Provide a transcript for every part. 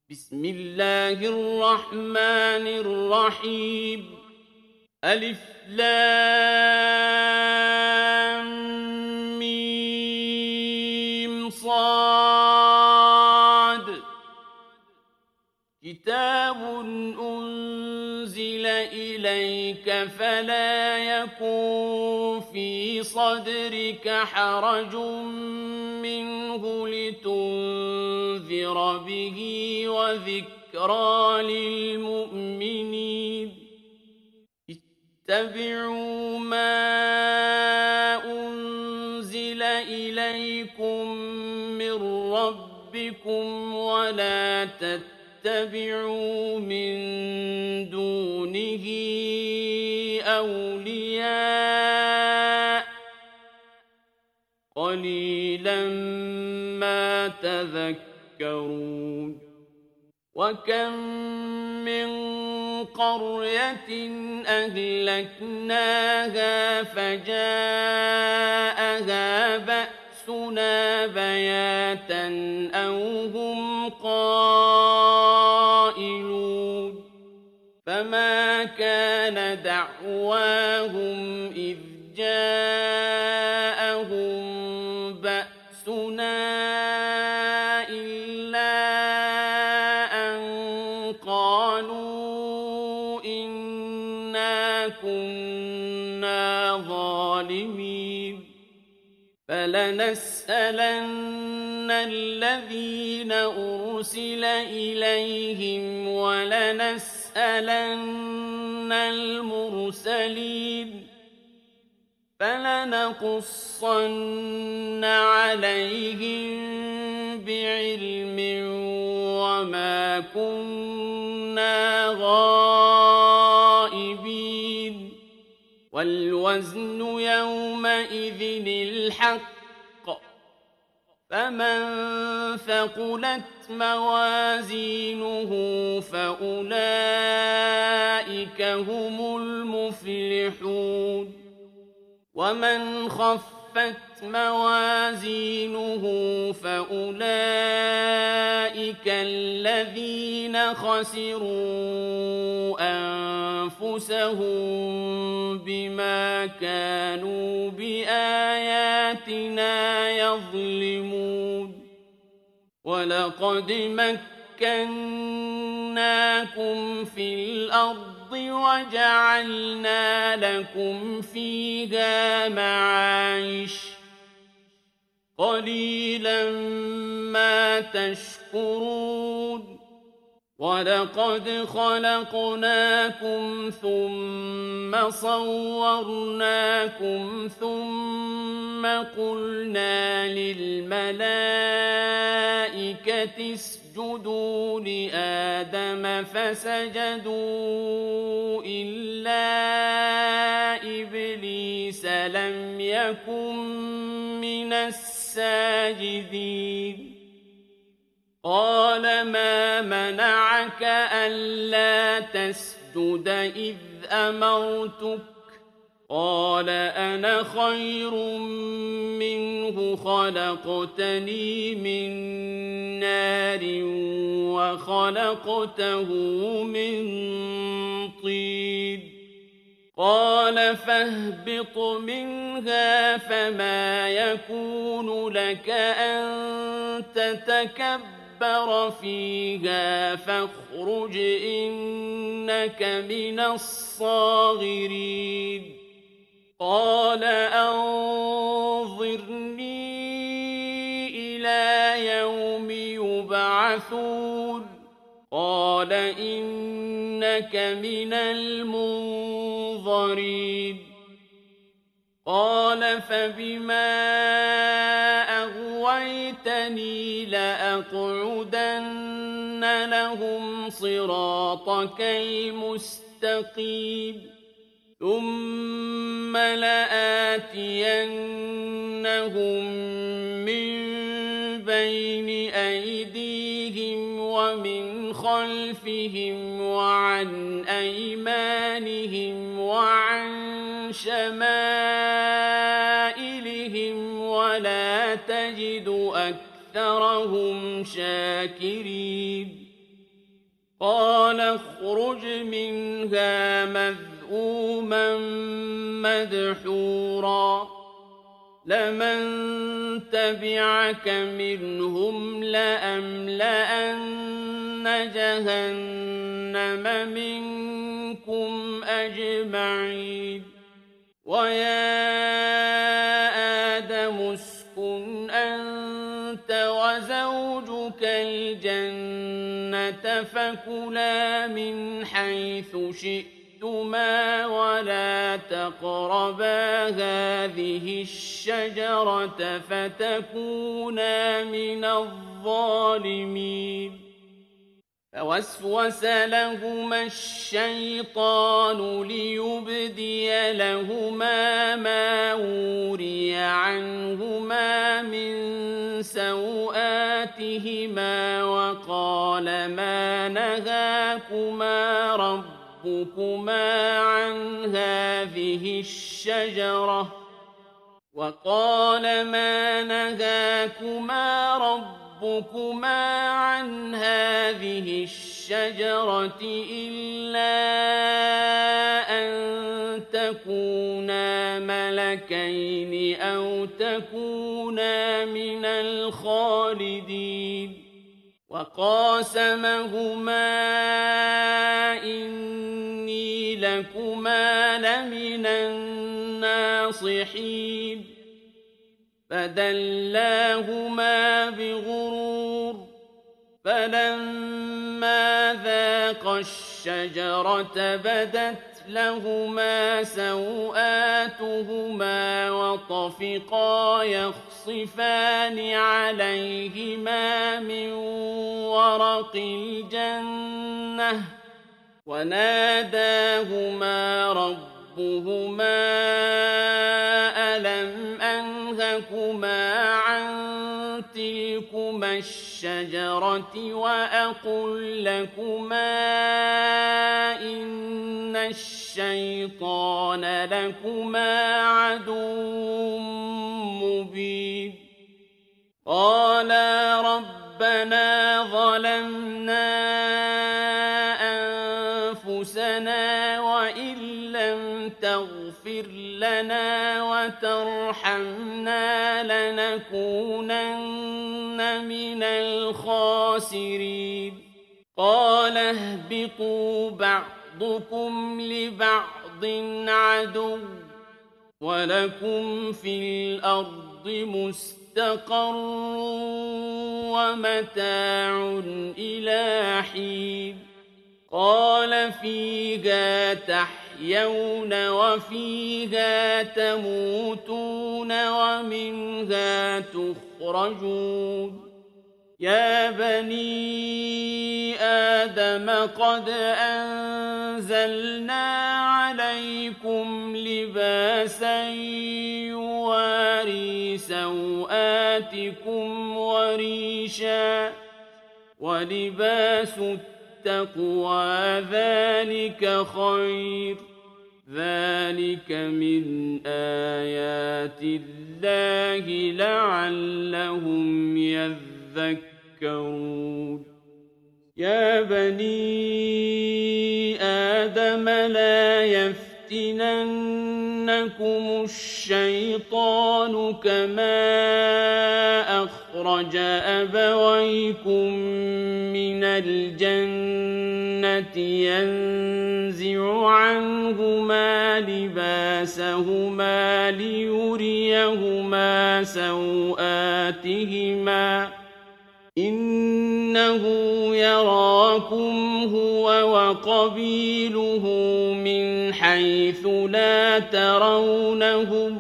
بسم الله الرحمن الرحيم ألف لام ميم صاد كتاب أنزل إليك فلا يكن في صدرك حرج منه لتنذر به وذكرى للمؤمنين اتبعوا ما أنزل إليكم من ربكم ولا تتبعوا من دونه أولياء قليلا ما تذكرون وكم من قرية أهلكناها فجاءها بأسنا بياتا أو هم قائلون فما كان دعواهم إذ جاءهم بأسنا إلا أن قالوا إنا كنا ظالمين فلنسألن الذين أرسل إليهم ولنسألن المرسلين فلنقصن عليهم بعلم وما كنا غائبين والوزن يومئذ الحق فمن ثقلت موازينه فأولئك هم المفلحون ومن خفت موازينه فأولئك الذين خسروا أنفسهم بما كانوا بآياتنا يظلمون ولقد مكناكم في الأرض وجعلنا لكم فيها معايش قليلا ما تشكرون ولقد خلقناكم ثم صورناكم ثم قلنا للملائكة اسجدوا لآدم فسجدوا إلا إبليس لم يكن من الساجدين قال ما منعك ألا تسجد إذ أمرتك قال أنا خير منه خلقتني من نار وخلقته من طين قال فاهبط منها فما يكون لك أن تتكبر فيها فاخرج إنك من الصاغرين قال أنظرني إلى يوم يبعثون قال إنك من المنظرين قال فبما أغويتني لأقعدن لهم صراطك المستقيم ثم لآتينهم من بين أيديهم ومن خلفهم وعن أيمانهم وعن شمائلهم ولا تجد أكثرهم شاكرين قال اخرج منها مذءوما مدحورا لمن تبعك منهم لأملأن جهنم منكم أجمعين ويا آدم اسكن أنت وزوجك الجنة فكلا من حيث شئتما ولا تقربا هذه الشجرة فتكونا من الظالمين فوسوس لهما الشيطان ليبدي لهما ما وري عنهما من سوآتهما وقال ما نهاكما ربكما عن هذه الشجرة إلا أن تكونا ملكين أو تكونا من الخالدين وقاسمهما إني لكما لمن الناصحين فدلاهما بغرور فلما ذاقا الشجرة بدت لهما سوآتهما وطفقا يخصفان عليهما من ورق الجنة وناداهما ربهما ألم أنهكما عن تلكما الشجرة وأقل لكما إن الشيطان لكما عدو مبين قالا ربنا ظلمنا أنفسنا وإن لم تغفر لنا وترحمنا لنكونن من الخاسرين قال اهبطوا بعضكم لبعض عدو ولكم في الأرض مستقر ومتاع إلى حين قال فيها تحيون وفيها تموتون ومنها تخرجون يا بني آدم قد أنزلنا عليكم لباسا يواري سوآتكم وريشا ولباس التقوى ذلك خير ذلك من آيات الله لعلهم يذكرون يا بني آدم لا يفتننكم الشيطان كما أخرج أبويكم من الجنة ينزع عنهما لباسهما ليريهما سوآتهما إنه يراكم هو وقبيله من حيث لا ترونهم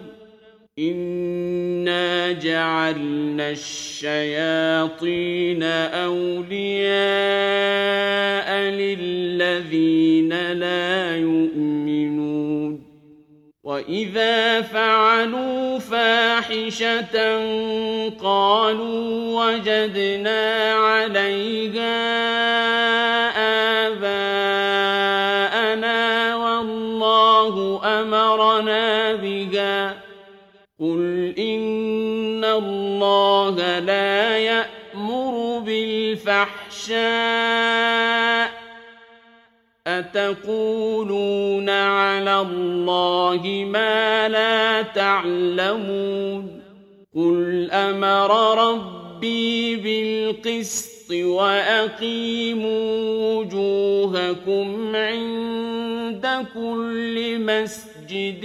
إنا جعلنا الشياطين أولياء للذين لا يؤمنون وإذا فعلوا فاحشة قالوا وجدنا عليها آباءنا والله أمرنا بها قل إن الله لا يأمر بالفحشاء أتقولون على الله ما لا تعلمون قل أمر ربي بالقسط وأقيموا وجوهكم عند كل مسجد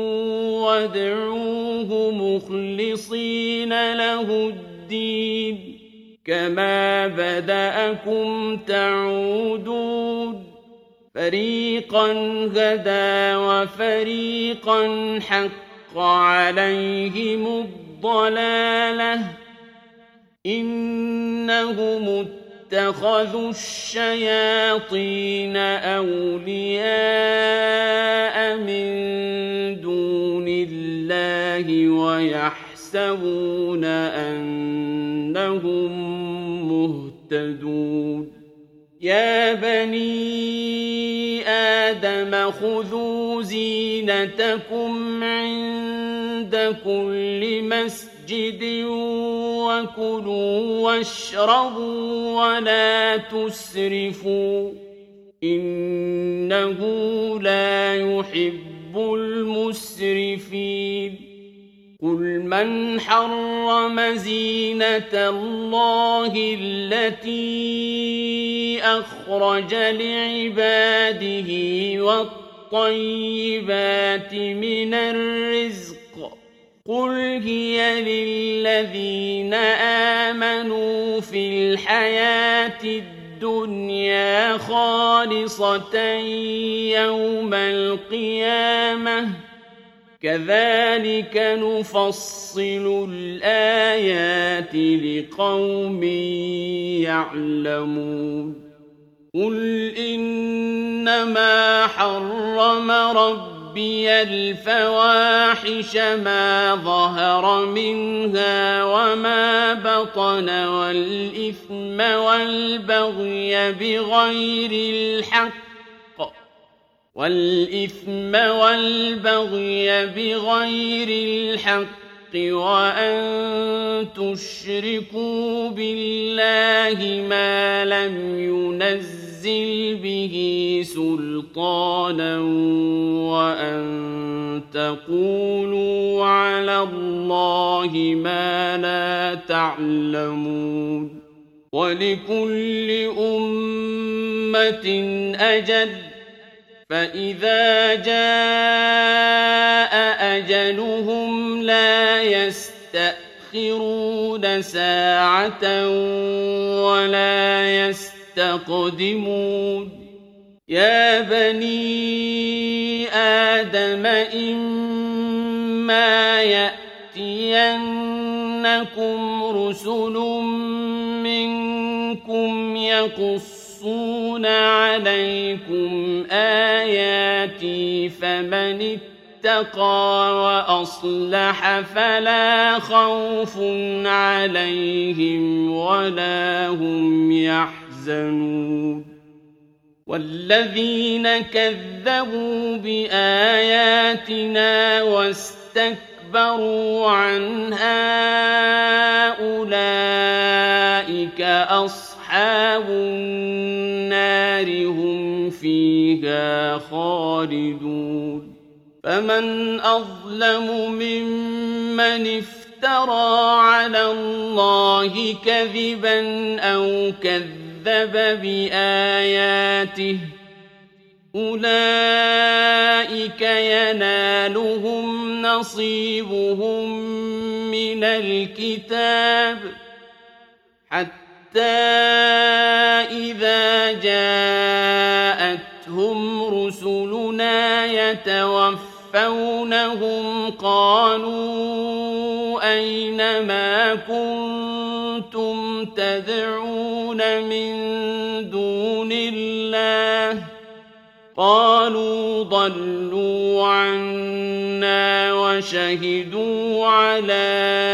وادعوه مخلصين له الدين كما بدأكم تعودون فريقا هدى وفريقا حق عليهم الضلالة إنهم اتخذوا الشياطين أولياء من دون الله ويحسبون أنهم مهتدون يا بني آدم خذوا زينتكم عند كل مسجد وكلوا واشربوا ولا تسرفوا إنه لا يحب المسرفين قل من حرم زينة الله التي أخرج لعباده والطيبات من الرزق قل هي للذين آمنوا في الحياة الدنيا خالصة يوم القيامة كذلك نفصل الآيات لقوم يعلمون قل إنما حرم ربي الفواحش ماظهر منها وما بطن والإثم والبغي بغير الحق وأن تشركوا بالله ما لم ينزل به سلطانا وأن تقولوا على الله ما لا تعلمون ولكل أمة أجل فإذا جاء أجلهم لا يستأخرون ساعة ولا يستقدمون يا بني آدم إما يأتينكم رسل منكم يقصون عليكم آياتي فمن اتقى وأصلح فلا خوف عليهم ولا هم يحزنون والذين كذبوا بآياتنا واستكبروا عنها أولئك أصحاب النار هم فيها خالدون فمن أظلم ممن افترى على الله كذبا أو كذب بآياته أولئك ينالهم نصيبهم من الكتاب حتى إذا جاءتهم رسلنا يتوفونهم قالوا أين ما كنتم تدعون من دون الله قالوا ضلوا عنا وشهدوا على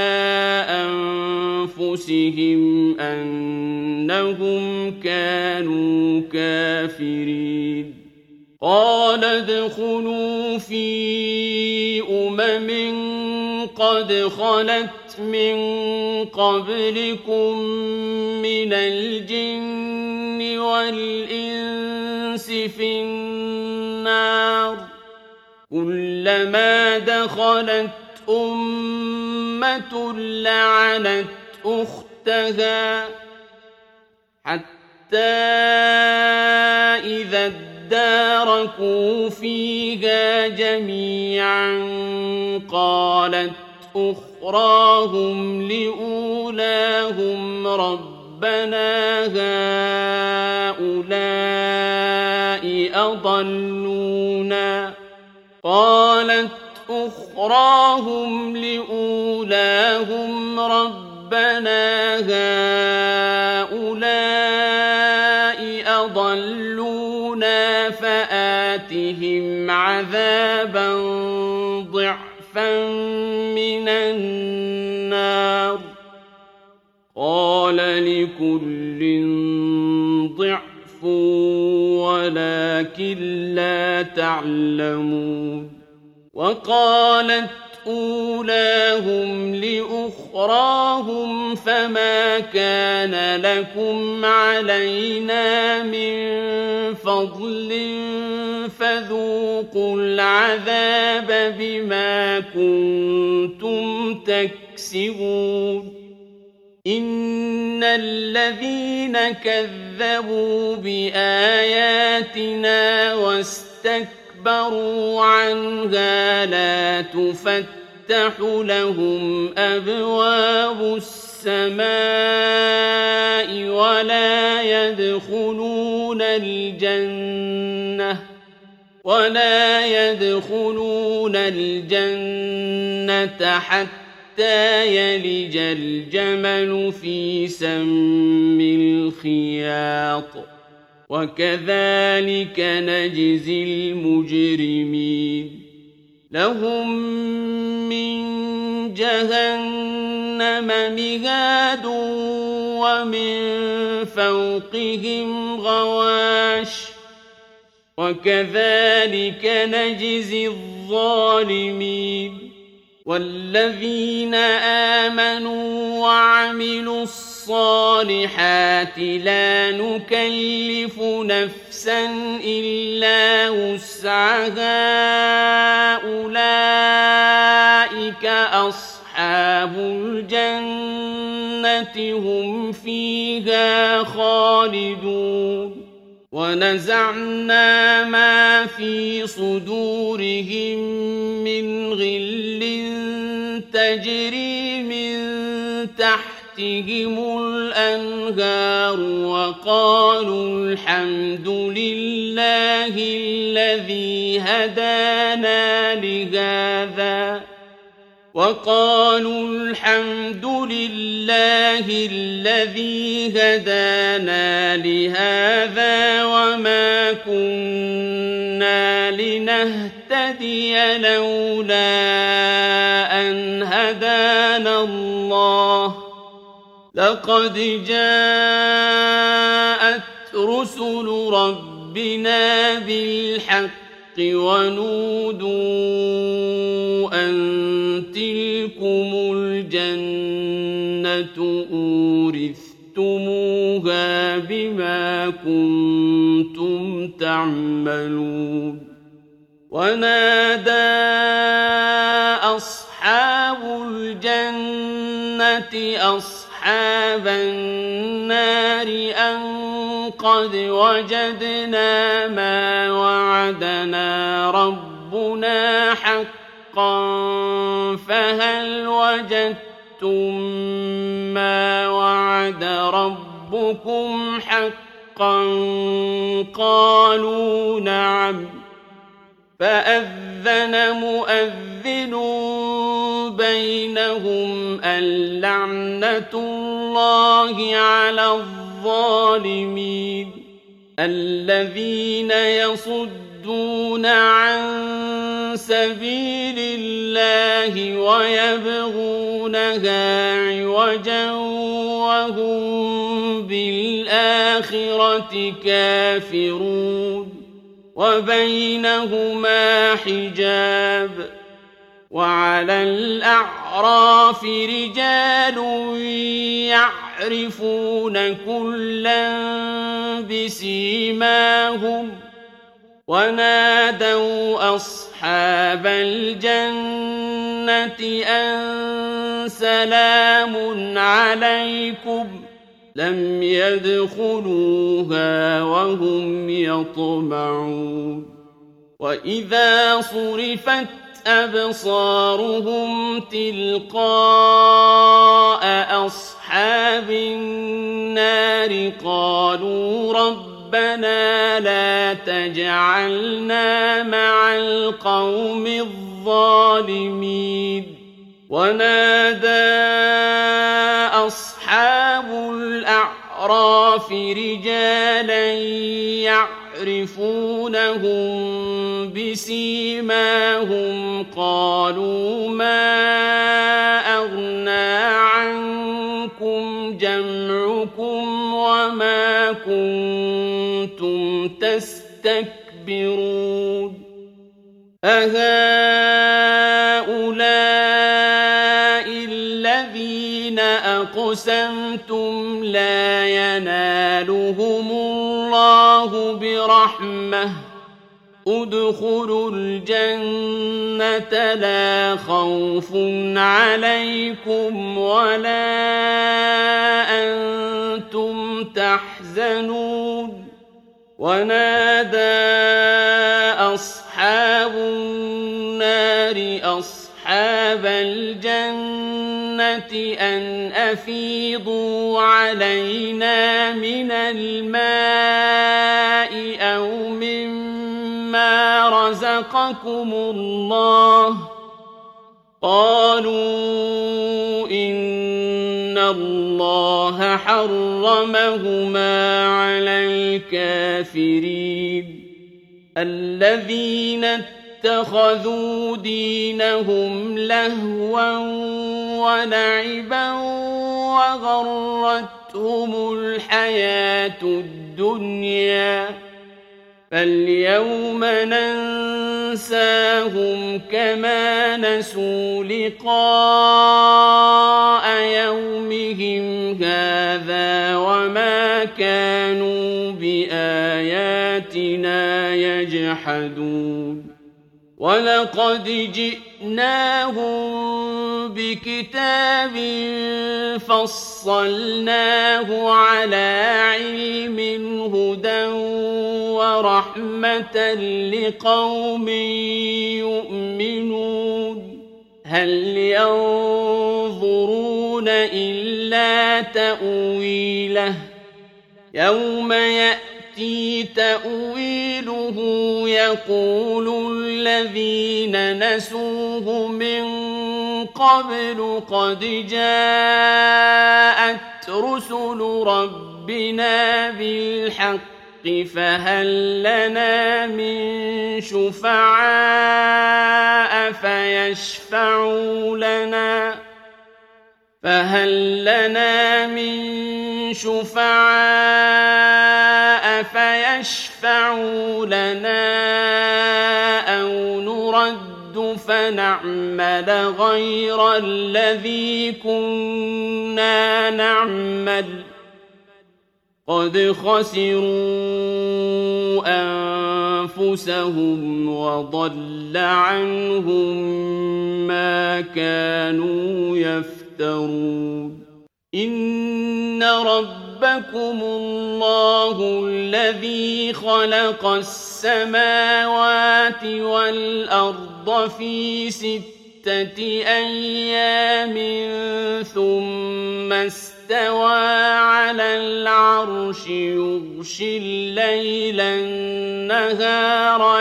أنفسهم أنهم كانوا كافرين قال ادخلوا في قد خلت من قبلكم من الجن والإنس الشمس في النار كلما دخلت أمة لعنت أختها حتى إذا اداركوا فيها جميعا قالت أخراهم لأولاهم ربنا هؤلاء أضلونا فآتهم عذابا ضعفا من النار قال لكل ضعف ولكن لا تعلمون وقالت أولاهم لأخراهم فما كان لكم علينا من فضل فذوقوا العذاب بما كنتم تكسبون إن الذين كذبوا بآياتنا واستكبروا عنها لا تفتح لهم أبواب السماء ولا يدخلون الجنة حتى يلج الجمل في سم الخياط وكذلك نجزي المجرمين لهم من جهنم مهاد ومن فوقهم غواش وكذلك نجزي الظالمين والذين آمنوا وعملوا الصالحات لا نكلف نفسا إلا وسعها أولئك أصحاب الجنة هم فيها خالدون ونزعنا ما في صدورهم من غل تجري من تحتهم الأنهار وقالوا الحمد لله الذي هدانا لهذا وما كنا لنهتدي لولا أن هدانا الله لقد جاءت رسل ربنا بالحق ونودوا أن تلكم الجنة أورثتموها بما كنتم تعملون ونادى أصحاب الجنة أصحاب النار أن قد وجدنا ما وعدنا ربنا حقا فهل وجدتم ما وعد ربكم حقا قالوا نعم فأذن مؤذن بينهم اللعنة الله على الظالمين الذين يصدون عن سبيل الله ويبغونها عوجا وهم بالآخرة كافرون وبينهما حجاب وعلى الأعراف رجال يعرفون كلا بسيماهم ونادوا أصحاب الجنة أن سلام عليكم لم يدخلوها وهم يطمعون وإذا صرفت أبصارهم تلقاء أصحاب النار قالوا ربنا لا تجعلنا مع القوم الظالمين ونادى أصحاب الأعراف رجالا يعرفونهم بسيماهم قالوا ما أغنى عنكم جمعكم وما كنتم تستكبرون أهؤلاء الذين أقسمتم لا ينالهم الله برحمة ادخلوا الجنة لا خوف عليكم ولا أنتم تحزنون ونادى أصحاب النار أصحاب الجنة أن أفيضوا علينا من الماء أو مما رزقكم الله قالوا إن الله حرمهما على الكافرين الذين اتخذوا دينهم لهوا ولعبا وغرتهم الحياة الدنيا فاليوم ننساهم كما نسوا لقاء يومهم هذا وما كانوا بآياتنا يجحدون ولقد جئناهم بكتاب فصلناه على علم هدى ورحمة لقوم يؤمنون هل ينظرون إلا تأويله يوم يأتي تأويله يقول الذين نسوه من قبل قد جاءت رسل ربنا بالحق فهل لنا من شفعاء فيشفعوا لنا أو نرد فنعمل غير الذي كنا نعمل قد خسروا أنفسهم وضل عنهم ما كانوا يفترون إن ربكم الله الذي خلق السماوات والأرض في 6 أيام ثم استوى على العرش يغشي الليل النهار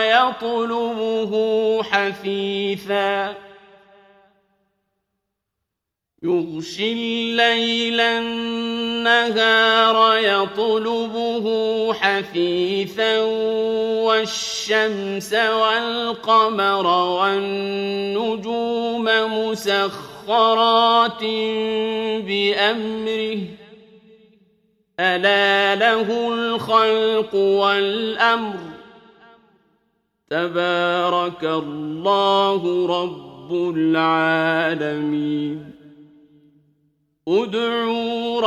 يطلبه حثيثا والشمس والقمر والنجوم مسخرات بأمره ألا له الخلق والأمر تبارك الله رب العالمين ادعوا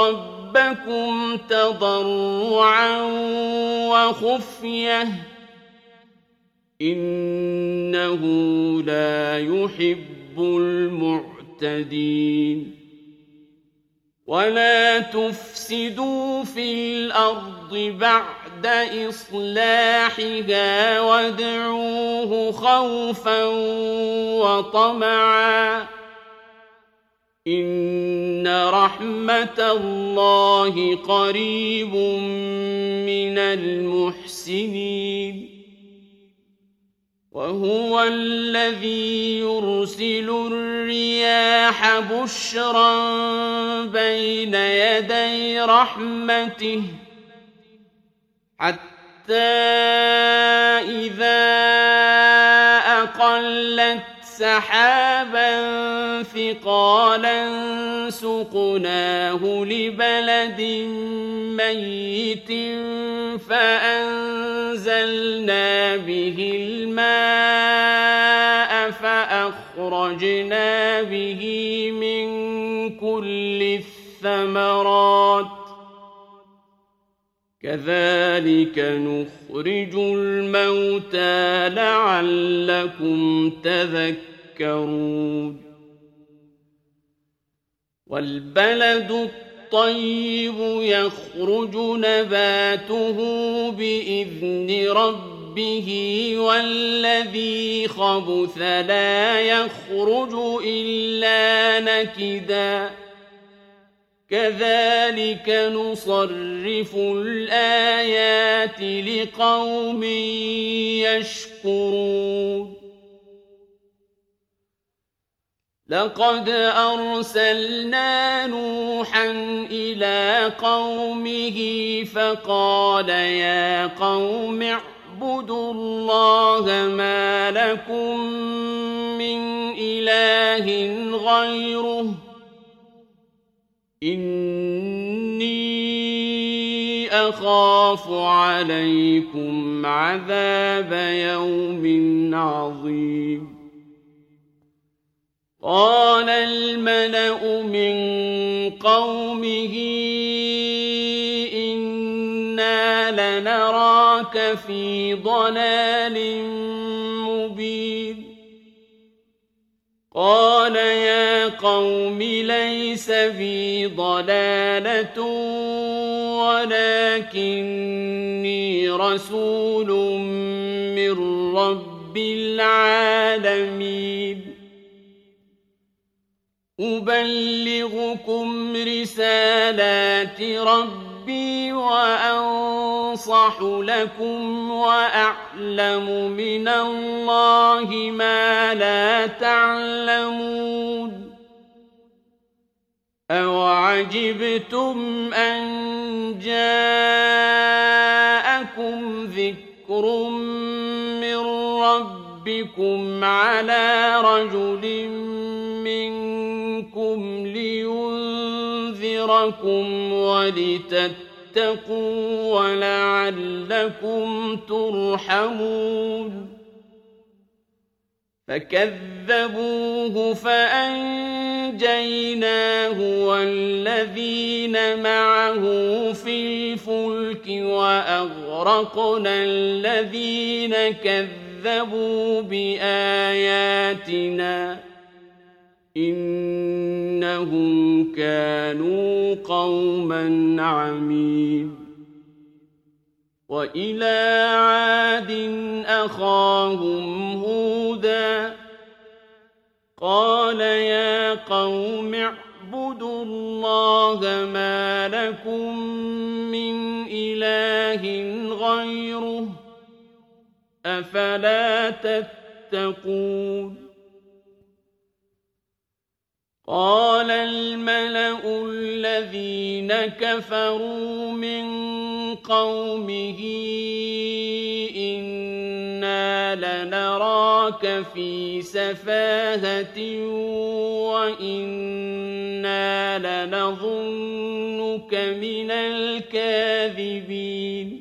ربكم تضرعا وخفية إنه لا يحب المعتدين ولا تفسدوا في الأرض بعد إصلاحها وادعوه خوفا وطمعا إن رحمة الله قريب من المحسنين وهو الذي يرسل الرياح بشرا بين يدي رحمته حتى إذا أقلت سحابا ثقالا سقناه لبلد ميت فأنزلنا به الماء فأخرجنا به من كل الثمرات كذلك نخرج الموتى لعلكم تذكرون والبلد الطيب يخرج نباته بإذن ربه والذي خبث لا يخرج إلا نكدا كذلك نصرف الآيات لقوم يشكرون لقد أرسلنا نوحا إلى قومه فقال يا قوم اعبدوا الله ما لكم من إله غيره إني أخاف عليكم عذاب يوم عظيم قال الملأ من قومه إنا لنراك في ضلال مبين قال يا قوم ليس بي ضلالة ولكني رسول من رب العالمين أبلغكم رسالات ربي وأنصح لكم وأعلم من الله ما لا تعلمون أوعجبتم أن جاءكم ذكر من ربكم على رجل منكم لينذركم ولتتقوا ولعلكم ترحمون فكذبوه فأنجيناه والذين معه في الفلك وأغرقنا الذين كذبوا بآياتنا إنهم كانوا قوما عمين وإلى عاد أخاهم هودا قال يا قوم اعبدوا الله ما لكم من إله غيره أفلا تتقون قال الملأ الذين كفروا من قومه إنا لنراك في سفاهة وإنا لنظنك من الكاذبين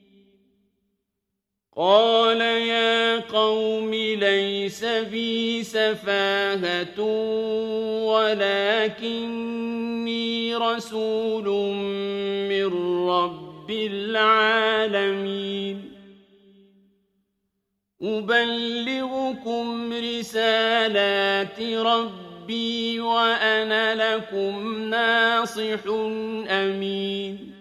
قال يا قوم ليس بي سفاهة ولكني رسول من رب العالمين أبلغكم رسالات ربي وأنا لكم ناصح أمين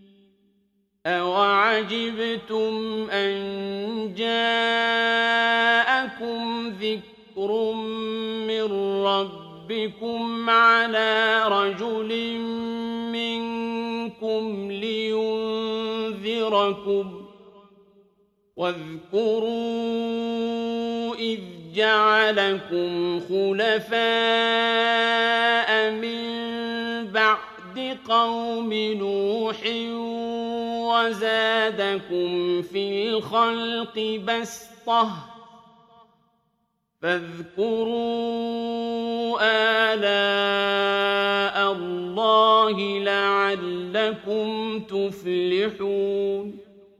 أوعجبتم أن جاءكم ذكر من ربكم على رجل منكم لينذركم واذكروا إذ جعلكم خلفاء من بعد قوم نوح وزادكم في الخلق بسطة فاذكروا آلاء الله لعلكم تفلحون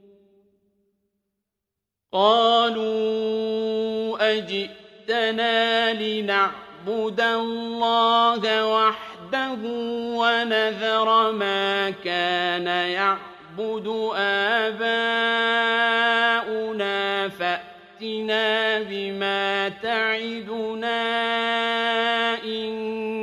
قالوا أجئتنا لنعبد الله وحده ونذر ما كان يعبد آباؤنا فأتنا بما تعدنا إن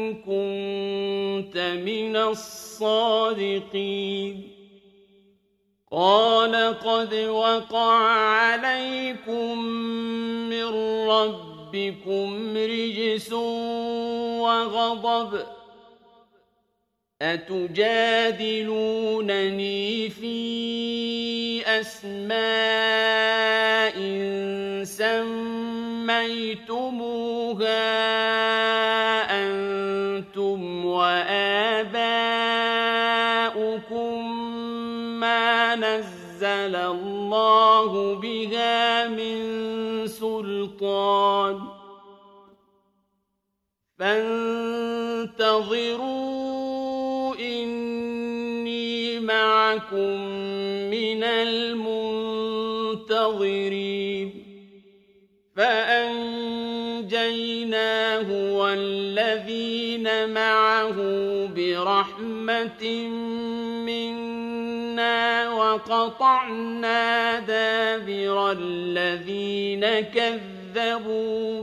كنت من الصادقين قال قد وقع عليكم من ربكم رجس وغضب أتجادلونني في أسماء سميتموها أنتم وآباؤكم ما نزل الله بها من سلطان فانتظروا إني معكم من المنتظرين فأنجيناه والذين معه برحمة منا وقطعنا دابر الذين كذبوا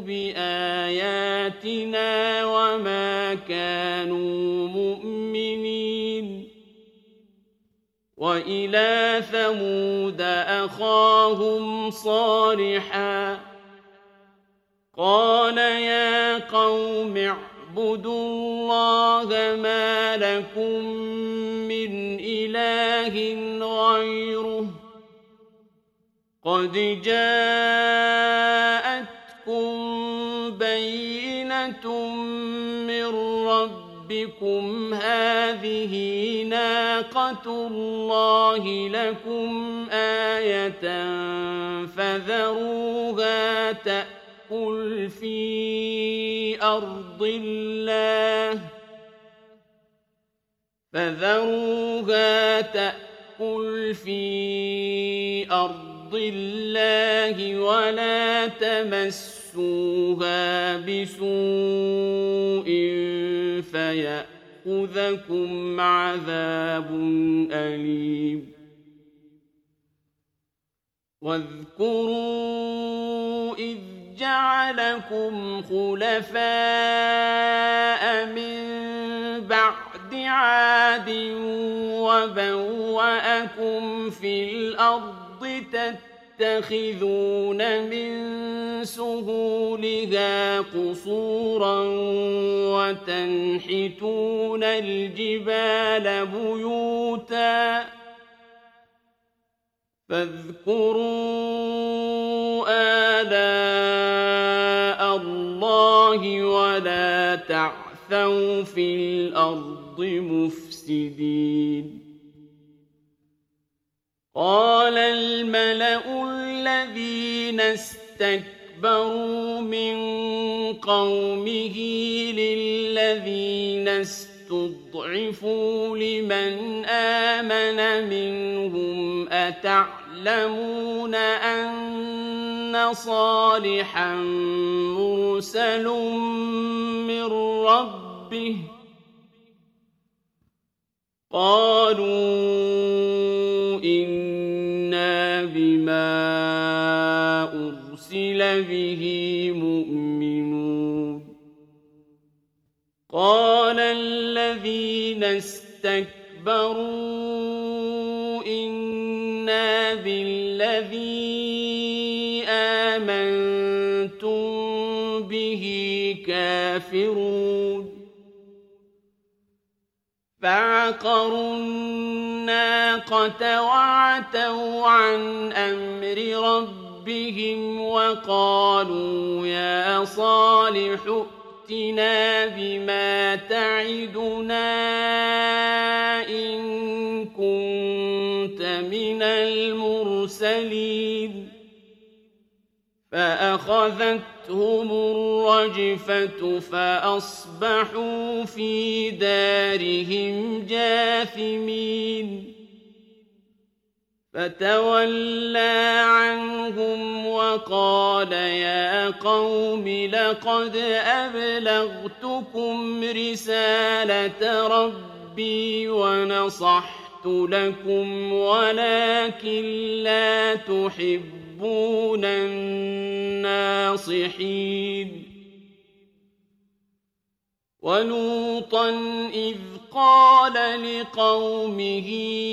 بآياتنا وما كانوا مؤمنين وإلى ثمود أخاهم صالحا قال يا قوم اعبدوا الله ما لكم من إله غيره قد جاءتكم بينة من ربكم هذه ناقة الله لكم آية فذروها تأكل في أرض الله ولا تمسوها بسوء فيأخذكم عذاب أليم واذكروا إذ جعلكم خلفاء من بعد عاد وبوأكم في الأرض تتخذون من سهولها قصورا وتنحتون الجبال بيوتا فاذكروا آلاء الله ولا تعثوا في الأرض مفسدين قال الملأ الذين استكبروا من قومه للذين استضعفوا لمن آمن منهم أتعلمون أن صالحا مرسل من ربه قالوا إنا بما أرسل به مؤمنون قال الذين استكبروا إنا بالذي آمنتم به كافرون فعقروا الناقة وعتوا عن أمر ربهم وقالوا يا صالح ائتنا بما تعدنا إن كنت من المرسلين فأخذتهم الرجفة فأصبحوا في دارهم جاثمين فتولى عنهم وقال يا قوم لقد أبلغتكم رسالة ربي ونصحت لكم ولكن لا تحبون الناصحين ولوطا إذ قال لقومه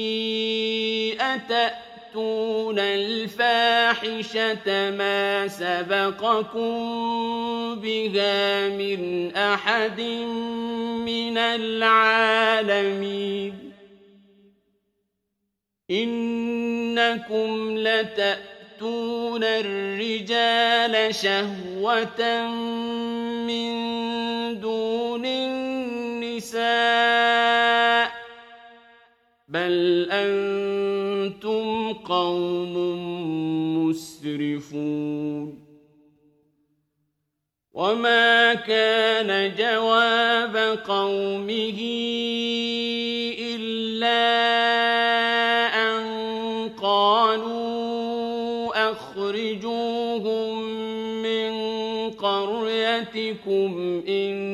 أتأتون الفاحشة ما سبقكم بها من أحد من العالمين إنكم لتأتون الرجال شهوة من دون النساء بل أنتم قوم مسرفون وما كان جواب قومه إلا أن قالوا أخرجوهم من قريتكم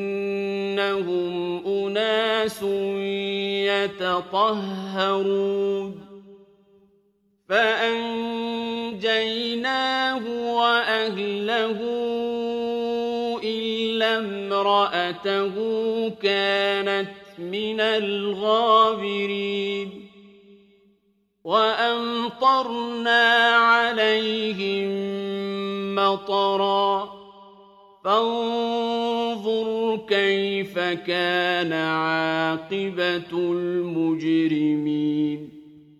إنهم أناس يتطهرون فأنجيناه وأهله إلا امرأته كانت من الغابرين وأمطرنا عليهم مطرا فانظر كيف كان عاقبة المجرمين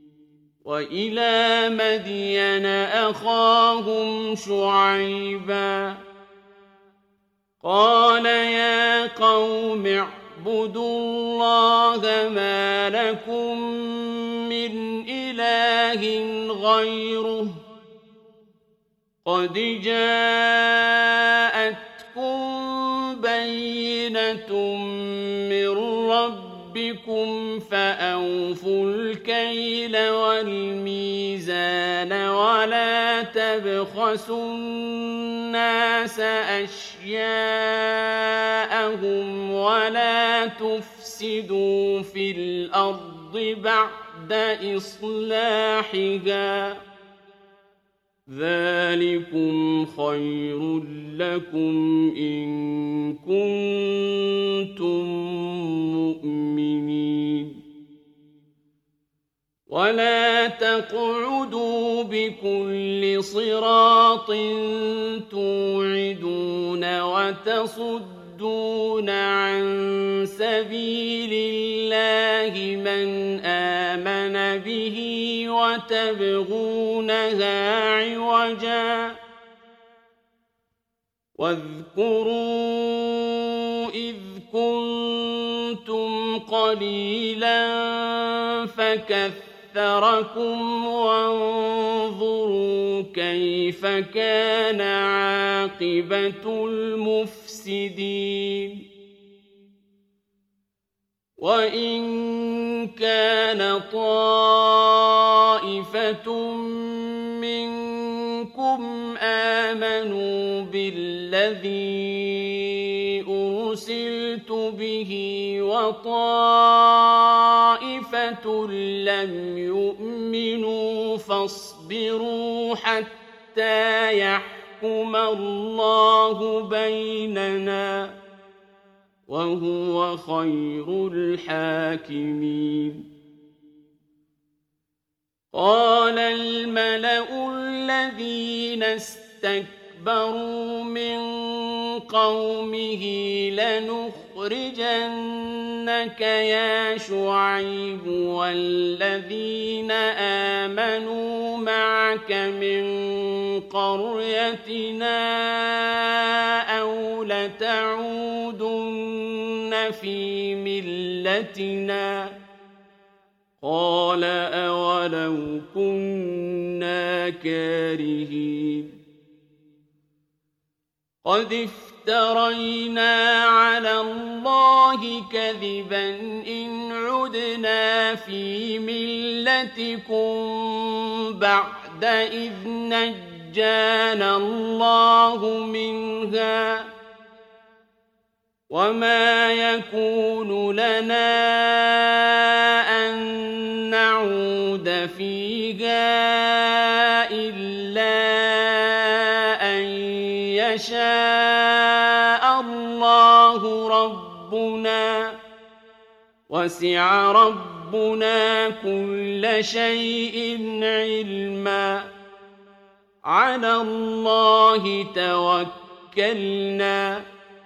وإلى مدين أخاهم شعيبا قال يا قوم اعبدوا الله ما لكم من إله غيره قد جاءتكم بينة من ربكم فأوفوا الكيل والميزان ولا تبخسوا الناس أشياءهم ولا تفسدوا في الأرض بعد إصلاحها ذلكم خير لكم إن كنتم مؤمنين ولا تقعدوا بكل صراط توعدون وتصدون عن سبيل الله من آمن به وتبغونها عوجا واذكروا إذ كنتم قليلا فكثركم وانظروا كيف كان عاقبة المفسدين وإن كان طائفة منكم آمنوا بالذي أرسلت به وطائفة لم يؤمنوا فاصبروا حتى حتى يحكم الله بيننا وهو خير الحاكمين. قال الملأ الذين استكبروا من قومه لنخرجنك يا شعيب والذين آمنوا معك من قريتنا أو لتعودن في ملتنا. قال أولو كنا كارهين. قد افترينا على الله كذبا إن عدنا في ملتكم بعد إذ نجانا الله منها وما يكون لنا أن نعود فيها إلا أن يشاء الله ربنا وسع ربنا كل شيء علما. على الله توكلنا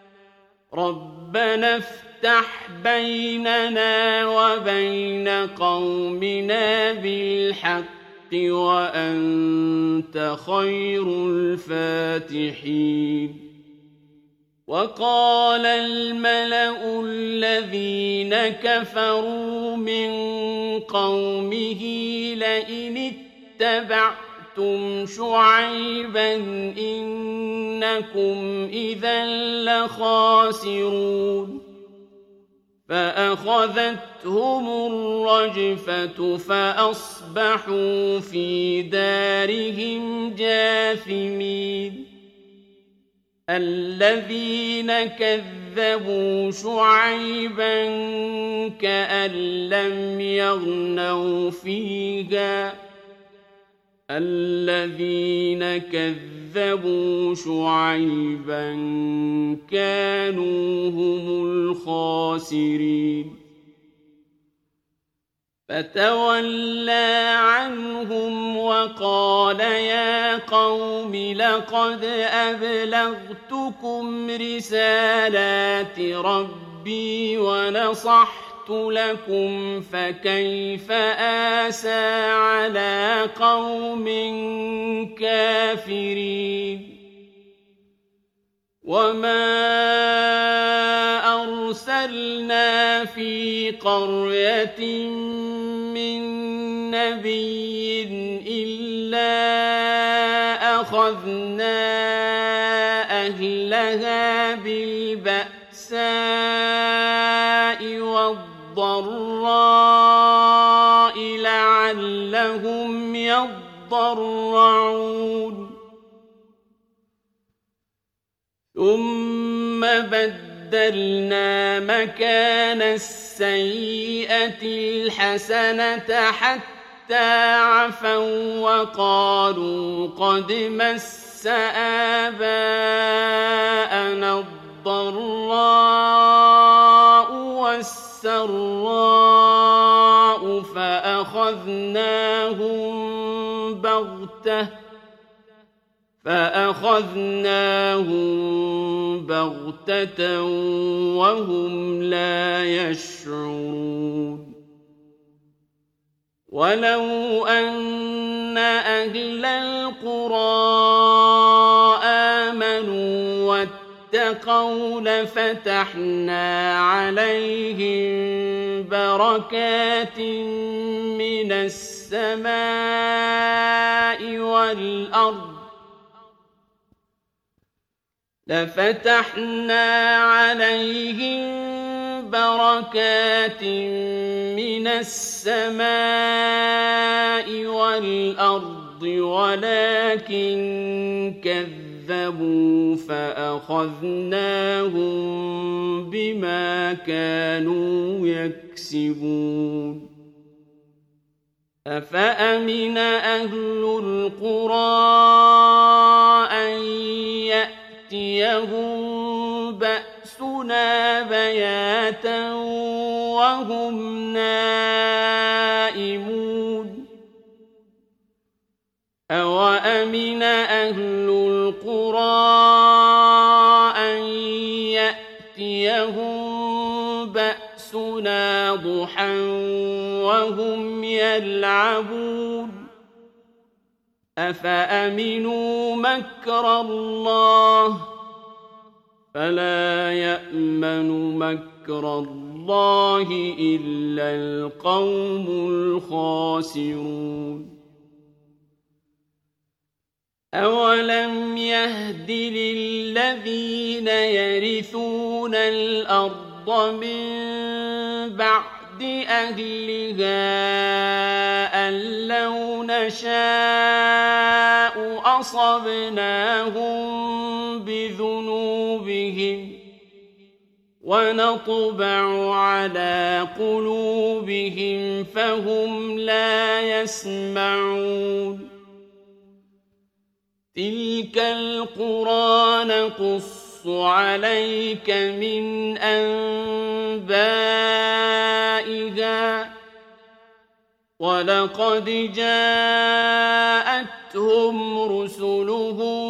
ربنا افتح بيننا وبين قومنا بالحق وأنت خير الفاتحين. وقال الملأ الذين كفروا من قومه لئن اتبعتم شعيبا إنكم إذا لخاسرون. فأخذتهم الرجفة فأصبحوا في دارهم جاثمين. الذين كذبوا شعيبا كأن لم يغنوا فيها. الذين كذبوا شعيبا كانوا هم الخاسرين. فتولى عنهم وقال يا قوم لقد أبلغتكم رسالات ربي ونصحت لكم فكيف آسى على قوم كافرين. وما أرسلنا في قرية من نبي إلا أخذنا أهلها بالبأساء والضراء لعلهم يضرعون. ثم بدلنا مكان السيئة الحسنة حتى عفوا وقالوا قد مس آباءنا الضراء والسراء فأخذناهم بغتة وهم لا يشعرون. ولو أن أهل القرى آمنوا واتقوا لفتحنا عليهم بركات من السماء والأرض ولكن كذبوا فأخذناهم بما كانوا يكسبون. أفأمن أهل القرى أَوَأَمِنَ أَهْلُ الْقُرَىٰ أَن يَأْتِيَهُم بَأْسُنَا ضُحًى وَهُمْ يَلْعَبُونَ أَفَأَمِنُوا مَكْرَ اللَّهِ فَلَا يَأْمَنُ مَكْرَ اللَّهِ إِلَّا الْقَوْمُ الْخَاسِرُونَ أَوَلَمْ يَهْدِ لِلَّذِينَ يَرِثُونَ الْأَرْضَ مِن بَعْدِ أَهْلِهَا أَن لَّوْ نَشَاءُ أَصَبْنَاهُم بِذُنُوبِهِمْ وَنَطْبَعُ عَلَىٰ قُلُوبِهِمْ فَهُمْ لَا يَسْمَعُونَ تِلْكَ الْقُرَىٰ نَقُصُّ عَلَيْكَ مِنْ أَنبَائِهَا ۚ وَلَقَدْ جَاءَتْهُمْ رُسُلُهُم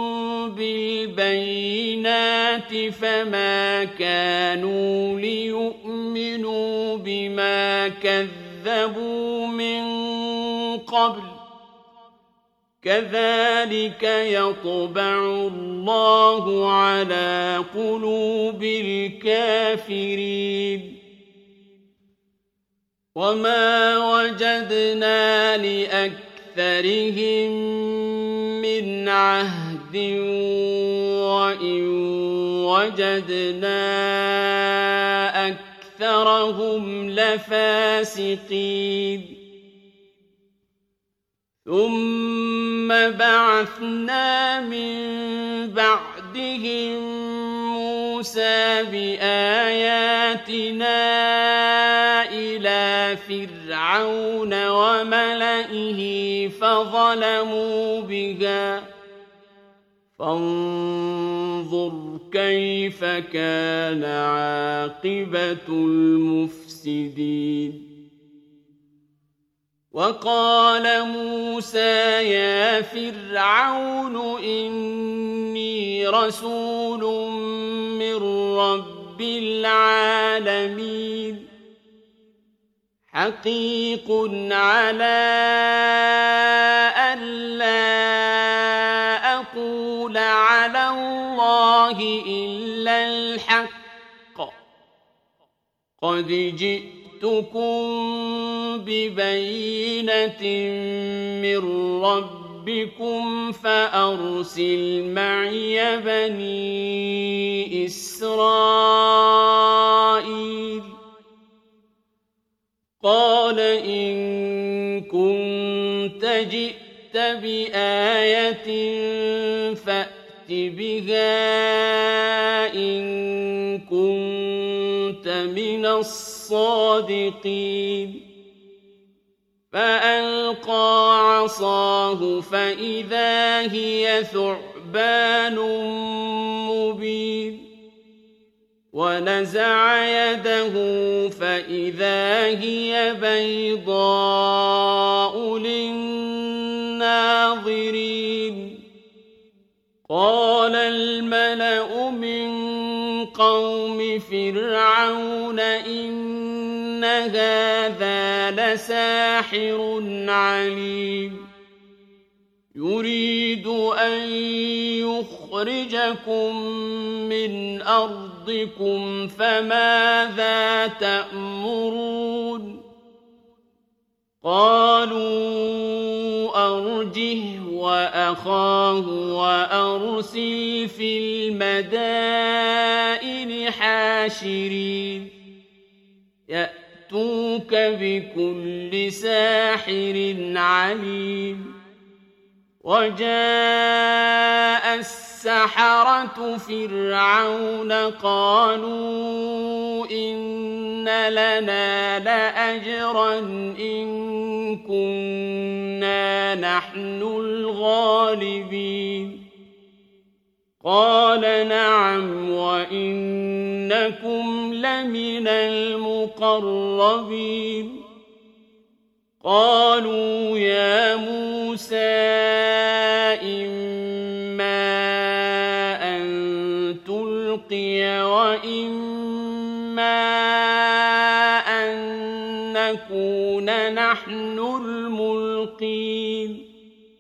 بِالْبَيِّنَاتِ فَمَا كَانُوا لِيُؤْمِنُوا بِمَا كَذَّبُوا مِن قَبْلُ ۚ كَذَٰلِكَ يَطْبَعُ اللَّهُ عَلَىٰ قُلُوبِ الْكَافِرِينَ وَمَا وَجَدْنَا لِأَكْثَرِهِم مِّنْ عَهْدٍ وَإِن وَجَدْنَا أَكْثَرَهُمْ لَفَاسِقِينَ ثُمَّ بَعَثْنَا مِن بَعْدِهِم مُّوسَىٰ بِآيَاتِنَا إِلَىٰ فِرْعَوْنَ وَمَلَئِهِ فَظَلَمُوا بِهَا ۖ فانظُرْ كَيْفَ كَانَ عَاقِبَةُ الْمُفْسِدِينَ وَقَالَ مُوسَىٰ يَا فِرْعَوْنُ إِنِّي رَسُولٌ مِّن رَّبِّ الْعَالَمِينَ حَقِيقٌ عَلَىٰ أَلَّا أَقُولَ عَلَى اللَّهِ إِلَّا الْحَقَّ ۚ قَدْ جِئْتُكُم بِبَيِّنَةٍ مِّن رَّبِّكُمْ فَأَرْسِلْ مَعِيَ بَنِي إِسْرَائِيلَ قَالَ إِن كُنتَ جِئْتَ بِآيَةٍ فَأْتِ بِهَا إِن كُنتَ مِنَ الصَّادِقِينَ فَأَلْقَىٰ عَصَاهُ فَإِذَا هِيَ ثُعْبَانٌ مُّبِينٌ وَنَزَعَ يَدَهُ فَإِذَا هِيَ بَيْضَاءُ لِلنَّاظِرِينَ قَالَ الْمَلَأُ مِن قَوْمِ فِرْعَوْنَ إِنَّ هَٰذَا لَسَاحِرٌ عَلِيمٌ يُرِيدُ أَن يُخْرِجَكُم مِّنْ أَرْضِكُمْ فَمَاذَا تَأْمُرُونَ قَالُوا أَرْجِهْ وَأَخَاهُ وَأَرْسِلْ فِي الْمَدَائِنِ حَاشِرِينَ يَأْتُوكَ بِكُلِّ سَاحِرٍ عَلِيمٍ وَجَاءَ السَّحَرَةُ فِرْعَوْنَ قَالُوا إِنَّ لَنَا لَأَجْرًا إِن كُنَّا نَحْنُ الْغَالِبِينَ قَالَ نَعَمْ وَإِنَّكُمْ لَمِنَ الْمُقَرَّبِينَ قالوا يا موسى إما أن تلقي وإما أن نكون نحن الملقين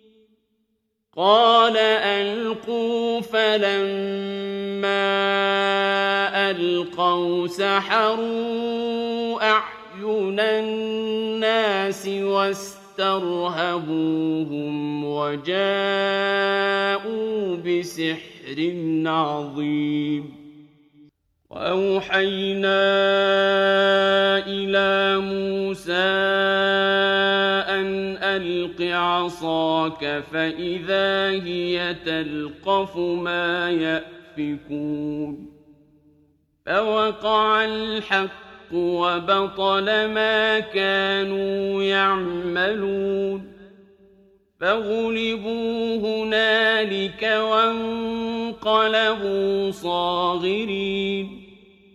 قال ألقوا فلما ألقوا سحروا أعين الناس واسترهبوهم وجاءوا بسحر عظيم وأوحينا إلى موسى أن ألق عصاك فإذا هي تلقف ما يأفكون فوقع الحق وبطل ما كانوا يعملون فغلبوا هنالك وانقلبوا صاغرين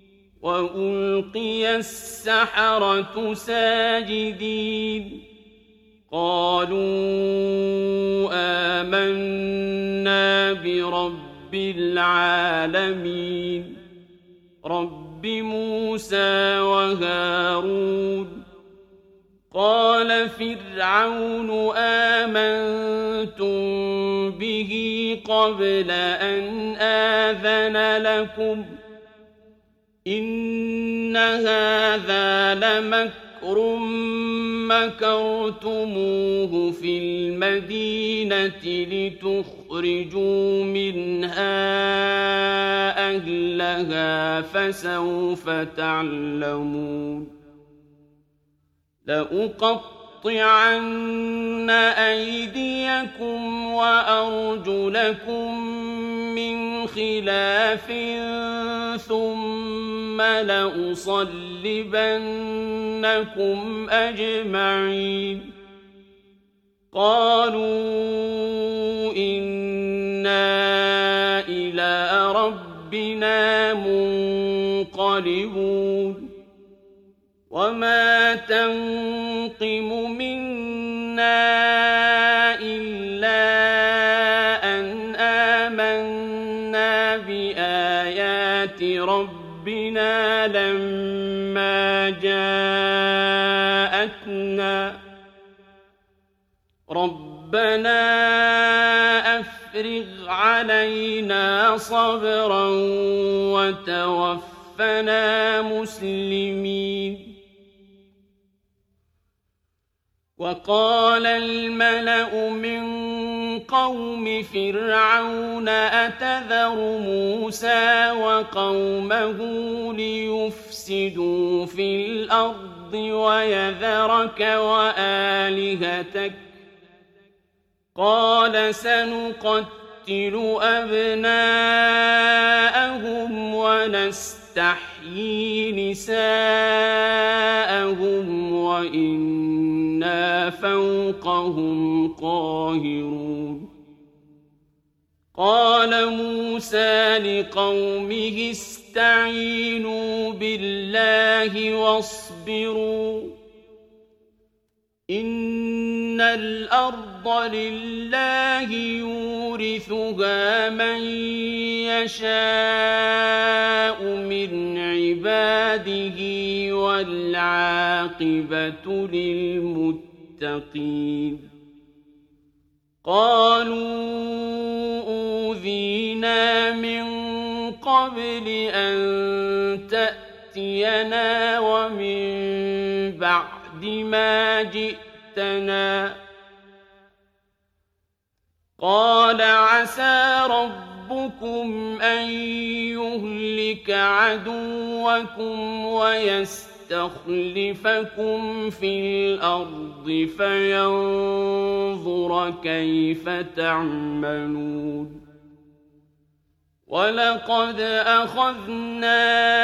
وألقي السحرة ساجدين قالوا آمنا برب العالمين رب موسى وهارون قال فرعون آمنتم به قبل أن آذن لكم إن هذا لمكر مكرتموه في المدينة لتخرجوا منها أهلها فسوف تعلمون لأقطعن أيديكم وأرجلكم من خلاف ثم لأصلبنكم أجمعين قالوا إنا إلى ربنا منقلبون وما تنقم منا إلا أن آمنا بآيات ربنا لما جاءتنا ربنا أفرغ علينا صبرا وتوفنا مسلمين وقال الملأ من قوم فرعون أتذر موسى وقومه ليفسدوا في الأرض ويذرك وآلهتك قال سنقتل أبناءهم ونستحيي نساءهم وإنا فوقهم قاهرون قال موسى لقومه استعينوا بالله واصبروا إن الأرض لله يورثها من يشاء من عباده والعاقبة للمتقين قالوا أوذينا من قبل أن تأتينا ومن بعد ما جئتنا قال عسى ربكم أن يهلك عدوكم ويستخلفكم في الأرض فينظر كيف تعملون ولقد أخذنا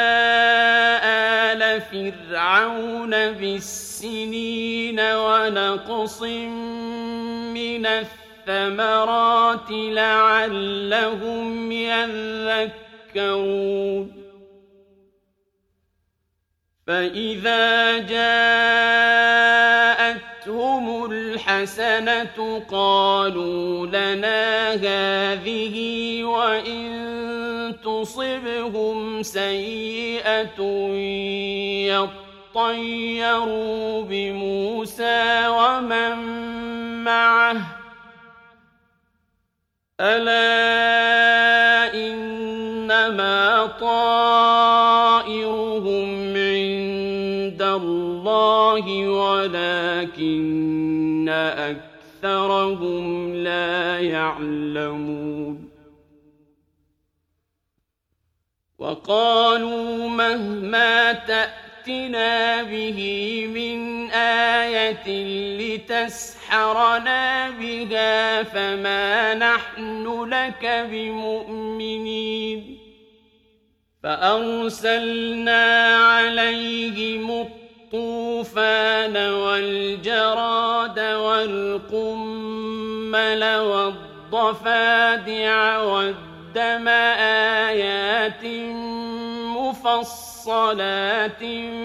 آل فرعون بالسنين ونقص من الثمرات لعلهم يذكرون فإذا جاءتهم الْحَسَنَةُ قَالُوا لَنَا هَٰذِهِ وَإِن تُصِبْهُمْ سَيِّئَةٌ يَطَّيَّرُوا بِمُوسَىٰ وَمَن مَّعَهُ ۗ أَلَا إِنَّمَا طَائِرُهُمْ عِندَ اللَّهِ وَلَٰكِنَّ أَكْثَرَهُمْ لَا يَعْلَمُونَ وَقَالُوا مَهْمَا تَأْتِنَا بِهِ مِنْ آيَةٍ لِتَسْحَرَنَا بِهَا فَمَا نَحْنُ لَكَ بِمُؤْمِنِينَ فَأَرْسَلْنَا عَلَيْهِمُ الطُّوفَانَ وَالْجَرَادَ وَالْقُمَّلَ وَالضَّفَادِعَ وَالدَّمَ آيَاتٍ مُفَصَّلَاتٍ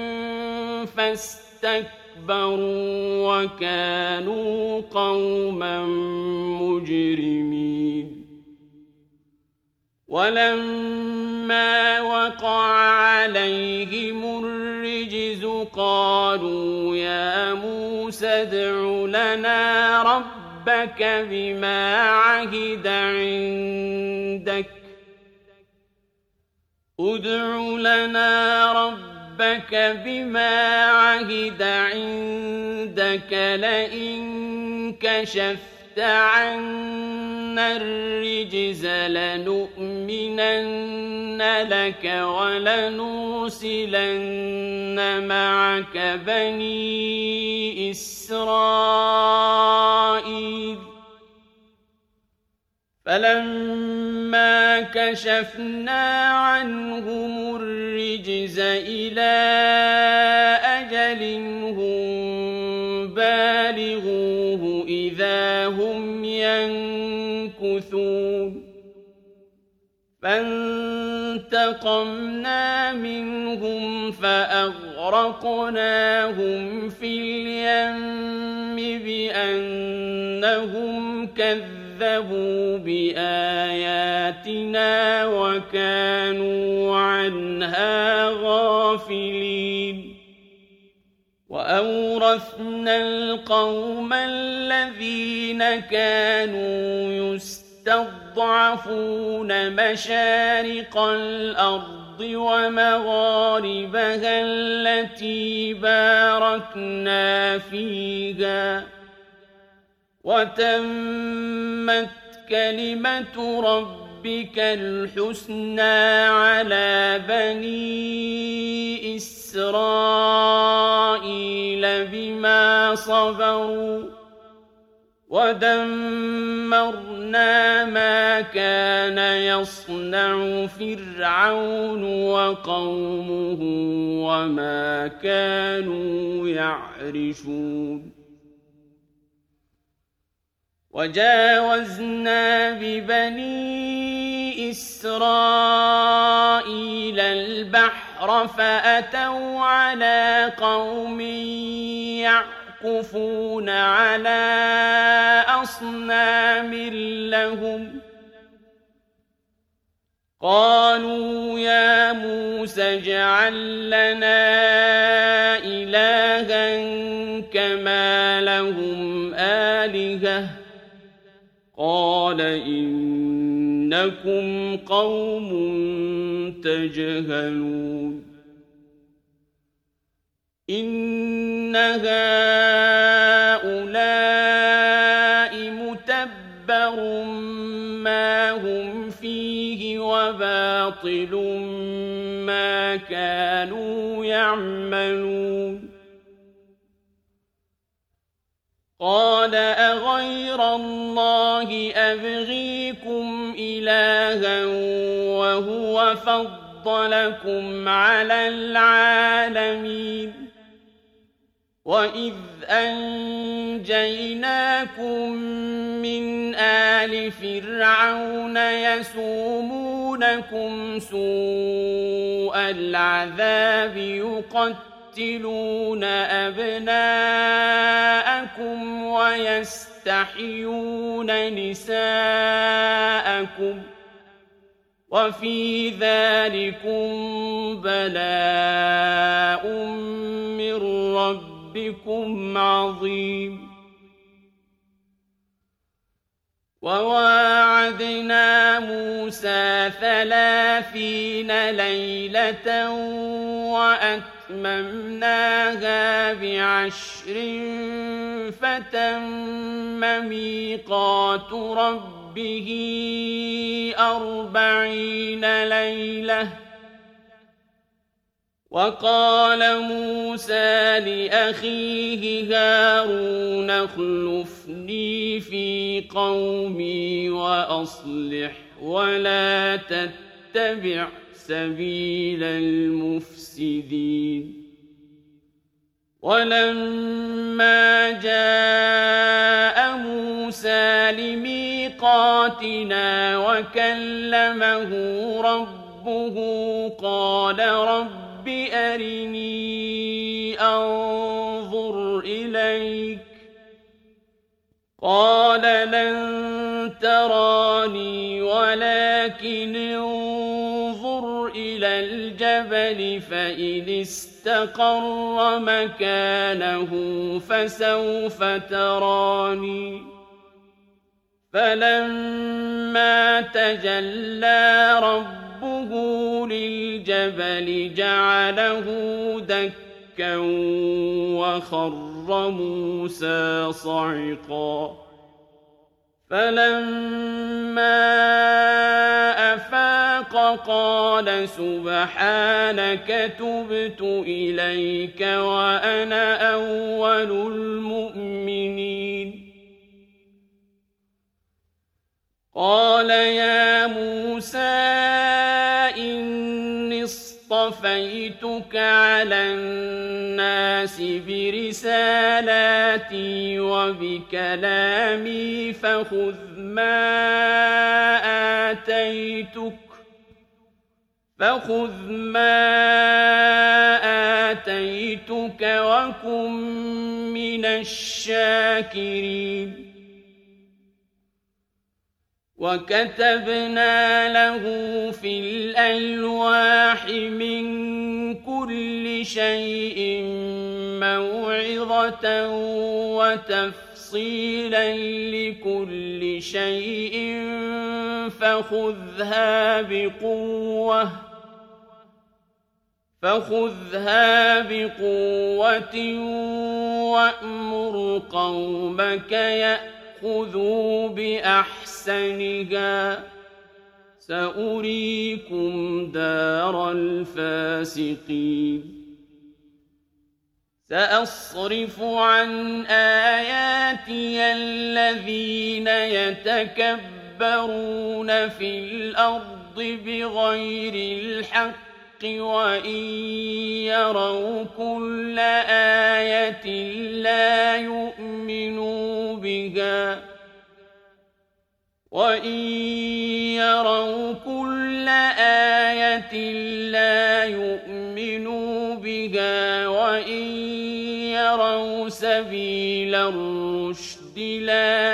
فَاسْتَكْبَرُوا وَكَانُوا قَوْمًا مُجْرِمِينَ وَلَمَّا وَقَعَ عَلَيْهِمُ الرِّجْزُ قَالُوا يَا مُوسَى ادْعُ لَنَا رَبَّكَ بِمَا عَهِدَ عِندَكَ لَئِن كَشَفْتَ عَنَّا الرِّجْزَ لَنُؤْمِنَنَّ لَكَ وَلَنُرْسِلَنَّ مَعَكَ بَنِي إِسْرَائِيلَ فَلَمَّا كَشَفْنَا عَنْهُمُ الرِّجْزَ إِلَىٰ أَجَلٍ هُم بَالِغُوهُ إِذَا هُمْ يَنكُثُونَ فَانتَقَمْنَا مِنْهُمْ فَأَغْرَقْنَاهُمْ فِي الْيَمِّ بِأَنَّهُمْ كَذَّبُوا بِآيَاتِنَا وَكَانُوا عَنْهَا غَافِلِينَ وَأَوْرَثْنَا الْقَوْمَ الَّذِينَ كَانُوا يُسْتَضْعَفُونَ مَشَارِقَ الْأَرْضِ وَمَغَارِبَهَا الَّتِي بَارَكْنَا فِيهَا وَتَمَّتْ كَلِمَةُ رَبِّكَ الْحُسْنَىٰ عَلَىٰ بَنِي إِسْرَائِيلَ بِمَا صَبَرُوا وَدَمَّرْنَا مَا كَانَ يَصْنَعُ فِرْعَوْنُ وَقَوْمُهُ وَمَا كَانُوا يَعْرِشُونَ وَجَاوَزْنَا بِبَنِي إِسْرَائِيلَ الْبَحْرَ فَأَتَوْا عَلَىٰ قَوْمٍ يَعْكُفُونَ عَلَىٰ أَصْنَامٍ لَّهُمْ قَالُوا يَا مُوسَى اجْعَل لَّنَا إِلَٰهًا كَمَا لَهُمْ آلِهَةٌ قَالَ إِنَّكُمْ قَوْمٌ تَجْهَلُونَ إِنَّ هَٰؤُلَاءِ مُتَبَّرٌ مَّا هُمْ فِيهِ وَبَاطِلٌ مَّا كَانُوا يَعْمَلُونَ قَالَ أَغَيْرَ اللَّهِ أَبْغِيكُمْ إِلَٰهًا وَهُوَ فَضَّلَكُمْ عَلَى الْعَالَمِينَ وَإِذْ أَنجَيْنَاكُم مِّنْ آلِ فِرْعَوْنَ يَسُومُونَكُمْ سُوءَ الْعَذَابِ تقتلون أبناءكم ويستحيون نساءكم وفي ذلكم بلاء من ربكم عظيم وواعدنا موسى 30 ليلة وأتممناها ب10 فتم ميقات ربه 40 ليلة وقال موسى لأخيه هارون اخلفني في قومي وأصلح ولا تتبع سبيل المفسدين ولما جاء موسى لميقاتنا وكلمه ربه قال رب أرني أنظر إليك قال لن تراني ولكن انظر إلى الجبل فإن استقر مكانه فسوف تراني فلما تجلى ربه للجبل جعله دكا وخر موسى صعقا فلما أفاق قال سبحانك تبت إليك وأنا أول المؤمنين قال يا موسى إني اصطفيتك على الناس برسالاتي وبكلامي فخذ ما آتيتك وكن من الشاكرين وكتبنا له في الألواح من كل شيء موعظة وتفصيلا لكل شيء فخذها بقوة وأمر قومك يأخذوا بأحسنها سأريكم دار الفاسقين سأصرف عن آياتي الذين يتكبرون في الأرض بغير الحق وإن يروا كل آية لا يؤمنوا بها وإن يروا كل آية لا يؤمنوا بها وإن يروا سبيل الرشد لا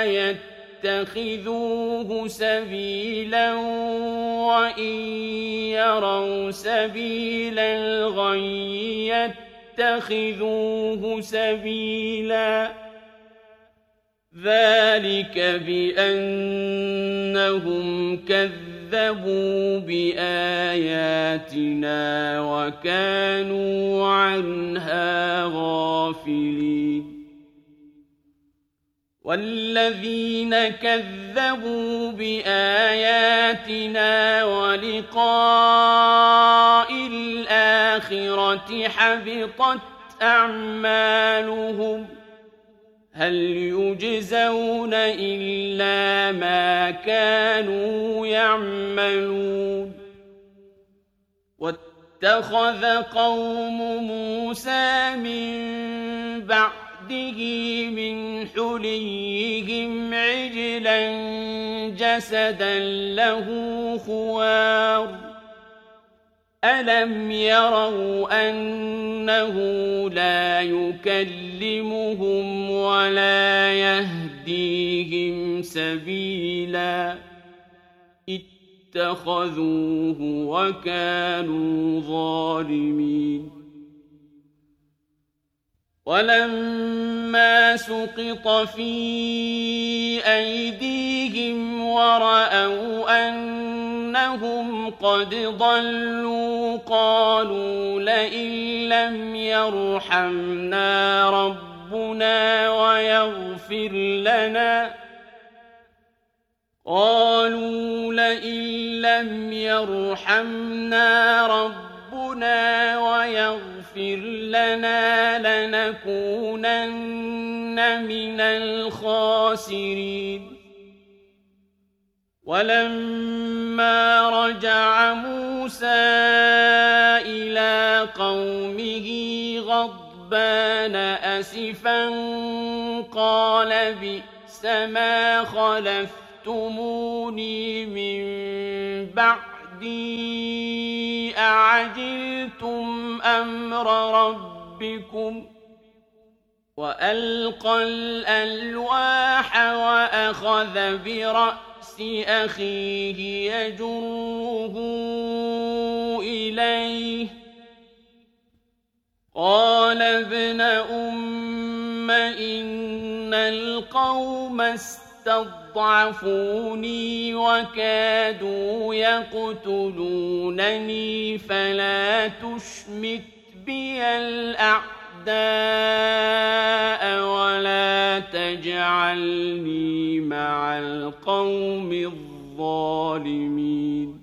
يتخذوه سبيلا وإن يروا سبيل الغي يتخذوه سبيلا ذلك بأنهم كذبوا بآياتنا وكانوا عنها غافلين والذين كذبوا بآياتنا ولقاء الآخرة حبطت أعمالهم هل يجزون إلا ما كانوا يعملون واتخذ قوم موسى من بعده من حليهم عجلا جسدا له خوار أَلَمْ يَرَوْا أَنَّهُ لَا يُكَلِّمُهُمْ وَلَا يَهْدِيهِمْ سَبِيلًا اتَّخَذُوهُ وَكَانُوا ظَالِمِينَ وَلَمَّا سُقِطَ فِي أَيْدِيهِمْ وَرَأَوْا أَنَّهُمْ قَدْ ضَلُّوا قَالُوا لَئِن لَّمْ يَرْحَمْنَا رَبُّنَا وَيَغْفِرْ لَنَا لَنَكُونَنَّ مِنَ الْخَاسِرِينَ وَلَمَّا رَجَعَ مُوسَىٰ إِلَىٰ قَوْمِهِ غَضْبَانَ أَسِفًا قَالَ بِئْسَ مَا خَلَفْتُمُونِي مِن بَعْدِي أَعَجِلْتُمْ أَمْرَ رَبِّكُمْ وَأَلْقَى الْأَلْوَاحَ وَأَخَذَ بِرَأْسِ أَخِيهِ يَجُرُّهُ إِلَيْهِ قَالَ ابْنَ أُمَّ إِنَّ الْقَوْمَ اسْتَضْعَفُونِي وَكَادُوا يَقْتُلُونَنِي فَلَا تُشْمِتْ بِيَ الْأَعْدَاءَ وَلَا تَجْعَلْنِي مَعَ الْقَوْمِ الظَّالِمِينَ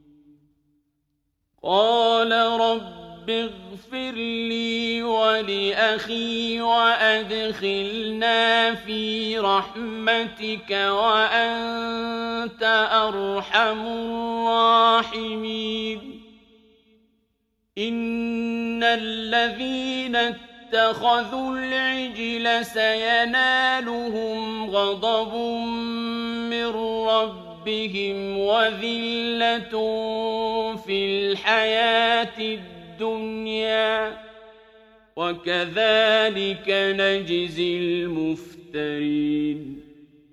قَالَ رَبِّ اغْفِرْ لِي وَلِأَخِي وَأَدْخِلْنَا فِي رَحْمَتِكَ وَأَنتَ أَرْحَمُ الرَّاحِمِينَ إِنَّ الَّذِينَ اتَّخَذُوا الْعِجْلَ سَيَنَالُهُمْ غَضَبٌ مِّن رَّبِّهِمْ وَذِلَّةٌ فِي الْحَيَاةِ الدُّنْيَا ۖ وَكَذَٰلِكَ نَجْزِي الْمُفْتَرِينَ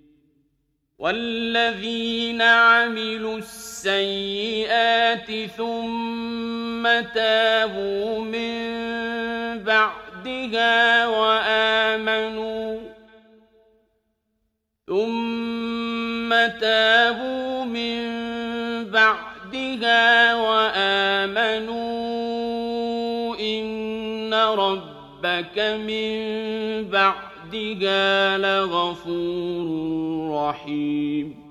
وَالَّذِينَ عَمِلُوا السَّيِّئَاتِ ثُمَّ تَابُوا مِن بَعْدِهَا وَآمَنُوا إِنَّ رَبَّكَ مِن بَعْدِهَا لَغَفُورٌ رَّحِيمٌ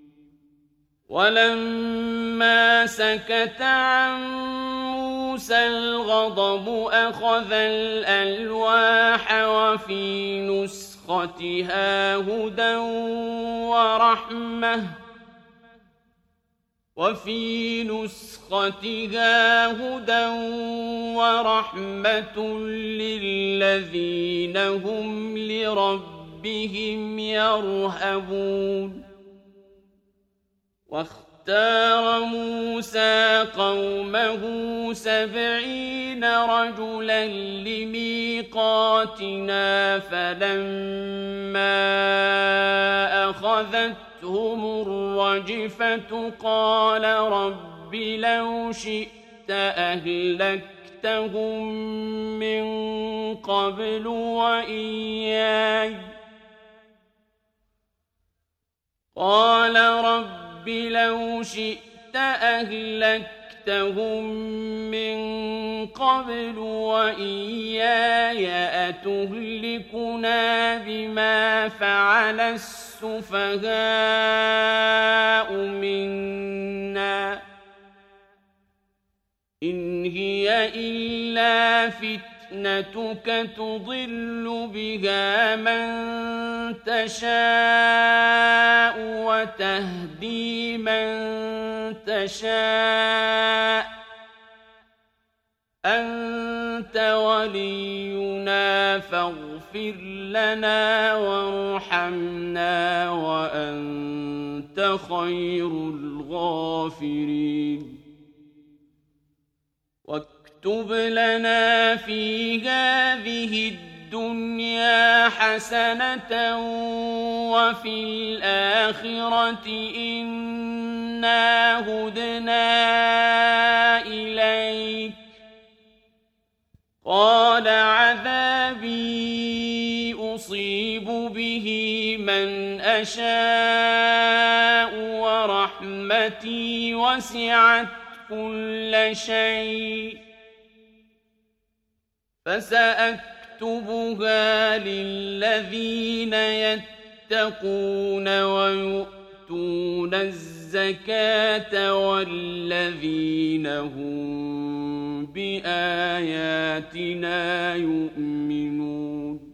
وَلَمَّا سَكَتَ عَن مُّوسَى الْغَضَبُ أَخَذَ الْأَلْوَاحَ وَفِي نُسْخَتِهَا هُدًى وَرَحْمَةٌ لِّلَّذِينَ هُمْ لِرَبِّهِمْ يَرْهَبُونَ واختار موسى قومه 70 رجلا لميقاتنا فلما أخذتهم الرجفة قال رب لو شئت أهلكتهم من قبل وإياي قال رب لو شئت أهلكتهم من قبل وإياي أتهلكنا بما فعل السفهاء منا إن هي إلا فتنتك تضل بها من تشاء وتهدي من تشاء أنت ولينا فاغفر لنا وارحمنا وأنت خير الغافرين واكتب لنا في هذه الدنيا حسنة وفي الآخرة إنا هدنا إليك قال عذابي أصيب به من أشاء ورحمتي وسعت كل شيء فسأكتبها للذين يتقون ويؤتون الزكاة والذين هم بآياتنا يؤمنون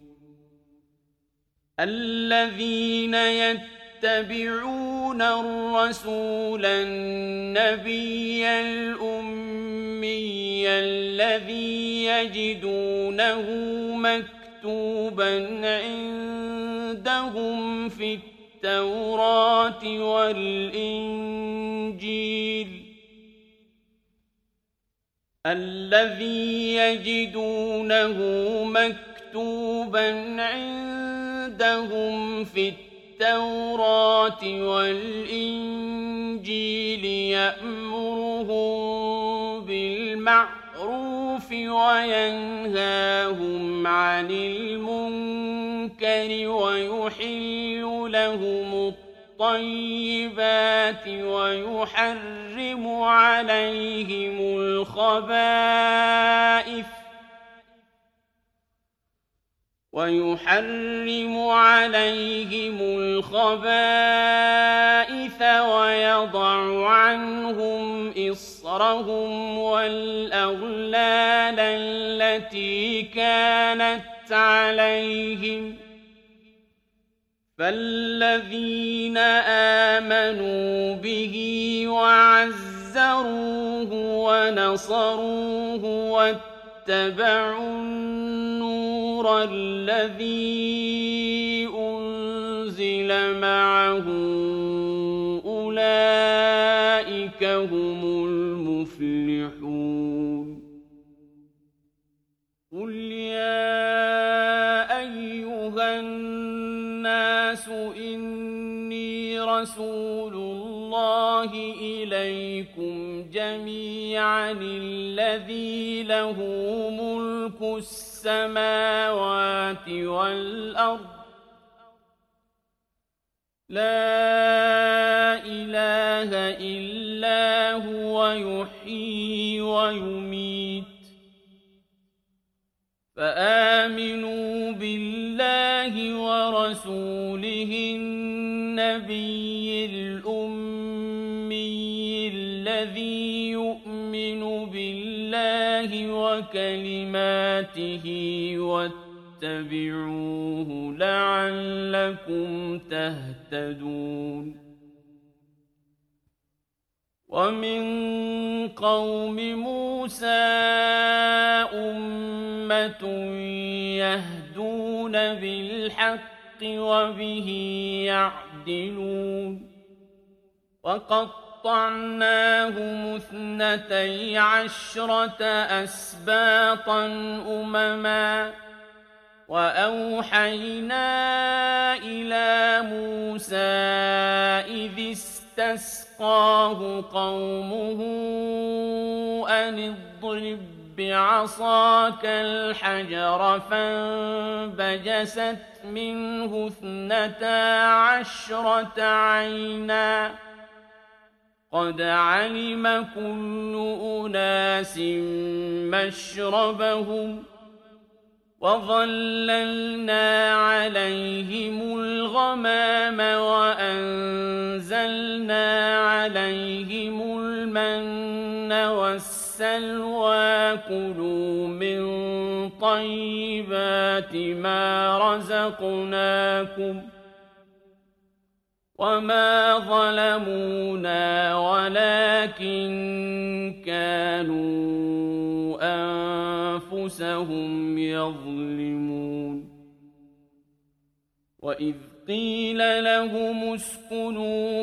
الذين يتبعون الرسول النبي الأمي الذي يجدونه مكتوبا عندهم في التوراة والإنجيل يأمرهم بالمعروف وينهاهم عن المنكر ويحل لهم الطيبات ويحرم عليهم الخبائث ويضع عنهم إصرهم والأغلال التي كانت عليهم فالذين آمنوا به وعزروه ونصروه واتبعوا النور الذي أنزل معه أولئك هم المفلحون قل يا أيها الناس إني رسول الله إليكم جميعا الذي له ملك السماوات والأرض لا إله إلا هو يحيي ويميت فآمنوا بالله ورسوله النبي الأمي الذي يؤمن بالله وكلماته واتبعوه لعلكم تهتدون ومن قوم موسى أمة يهدون بالحق وبه يعدلون وقطعناهم 12 أسباطا أمما وأوحينا إلى موسى إذ استسقاه قومه أن اضرب بعصاك الحجر فانبجست منه 12 عينا قد علم كل أناس مشربهم وظللنا عليهم الغمام وأنزلنا عليهم المن والسلوى كلوا من طيبات ما رزقناكم وما ظلمونا ولكن كانوا أنفسهم يظلمون وإذ قيل لهم اسكنوا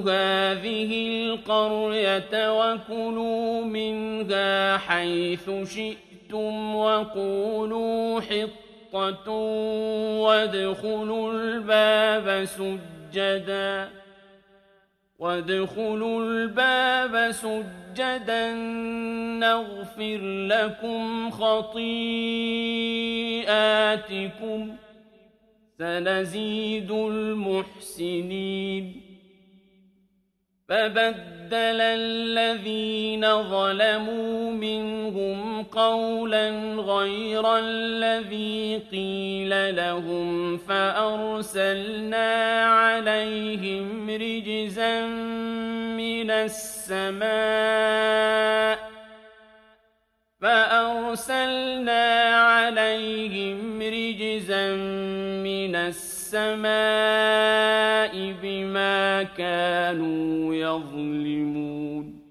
هذه القرية وكلوا منها حيث شئتم شئتم وقولوا حطة وادخلوا الباب سجدا نغفر لكم خطيئاتكم سنزيد المحسنين فبدل الذين ظلموا منهم قولا غير الذي قيل لهم فأرسلنا عليهم رجزا من السماء بما كانوا يظلمون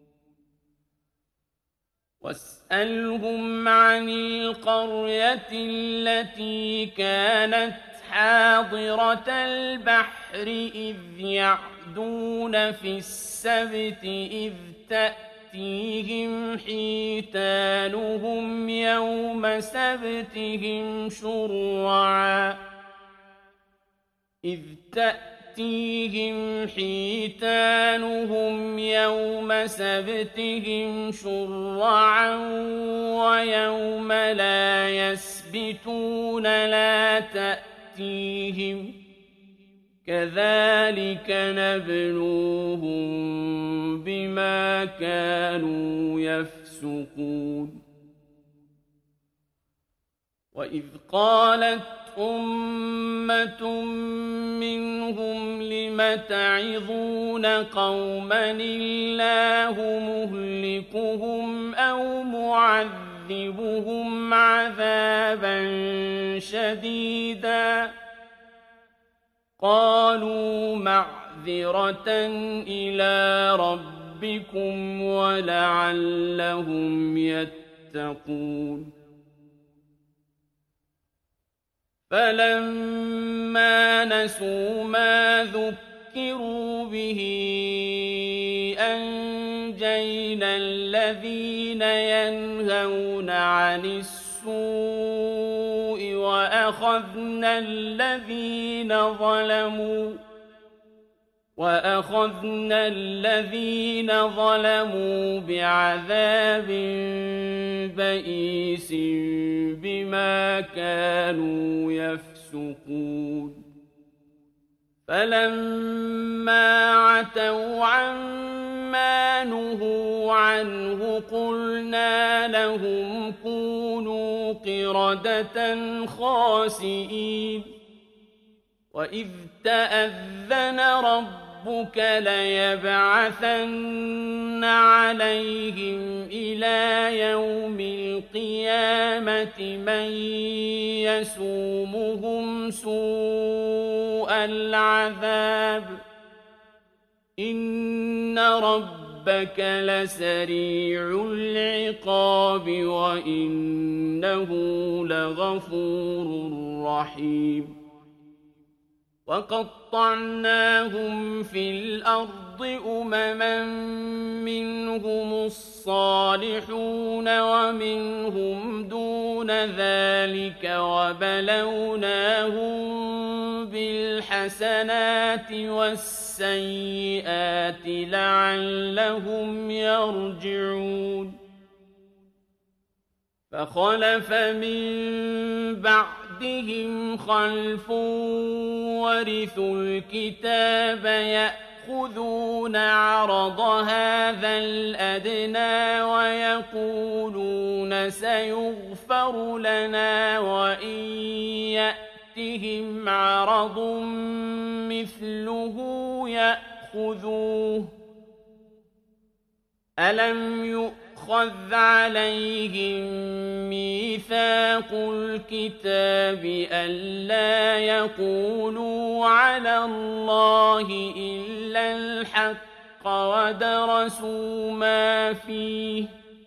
واسألهم عن القرية التي كانت حاضرة البحر إذ يعدون في السبت إذ تأتيهم حيتانهم يوم سبتهم شرعا ويوم لا يسبتون لا تأتيهم كذلك نبلوهم بما كانوا يفسقون وإذ قالت أمة منهم لم تعظون قوما الله مهلكهم أو معذبهم عذابا شديدا قالوا معذرة إلى ربكم ولعلهم يتقون فلما نسوا ما ذكروا به أنجينا الذين ينهون عن السوء وأخذنا الذين ظلموا بعذاب بئيس بما كانوا يفسقون فلما عتوا عما نهوا عنه قلنا لهم كونوا قردة خاسئين وإذ تأذن ربك ليبعثن عليهم إلى يوم القيامة من يسومهم سوء العذاب إن ربك لسريع العقاب وإنه لغفور رحيم وقطعناهم في الأرض أمما منهم الصالحون ومنهم دون ذلك وبلوناهم بالحسنات والسيئات لعلهم يرجعون فخلف من بعدهم خلف ورثوا الكتاب يأخذون عرض هذا الأدنى ويقولون سيغفر لنا وإن يأتهم عرض مثله يأخذوه ألم يؤخذ عليهم ميثاق الكتاب ألا يقولوا على الله إلا الحق ودرسوا ما فيه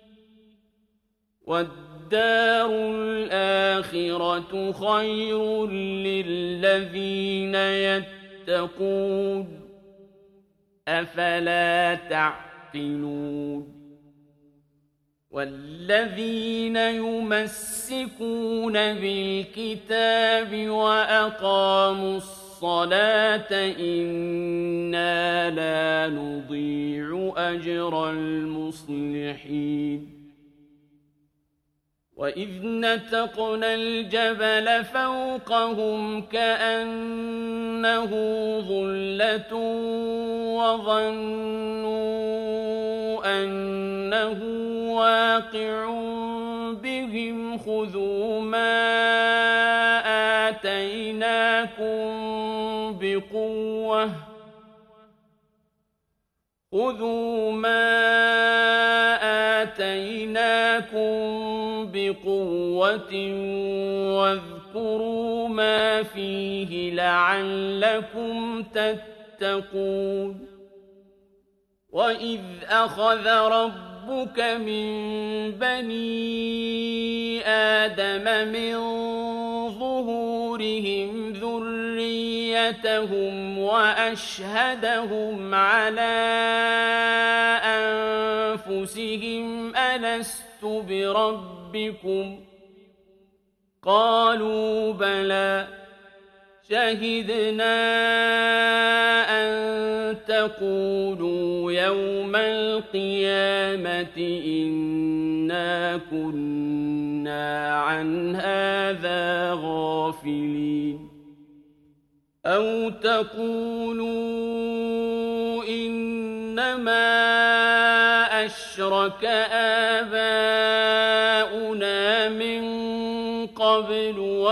والدار الآخرة خير للذين يتقون أفلا تعقلون والذين يمسكون بالكتاب وأقاموا الصلاة إنا لا نضيع أجر المصلحين وإذ نتقنا الجبل فوقهم كأنه ظلة وظنوا أنه واقع بهم خذوا ما آتيناكم بقوة واذكروا ما فيه لعلكم تتقون وإذ أخذ ربك من بني آدم من ظهورهم ذريتهم وأشهدهم على أنفسهم ألست بربكم قالوا بلى شهدنا أن تقولوا يوم القيامة إنا كنا عن هذا غافلين أو تقولوا إنما أشرك آباؤنا من قبل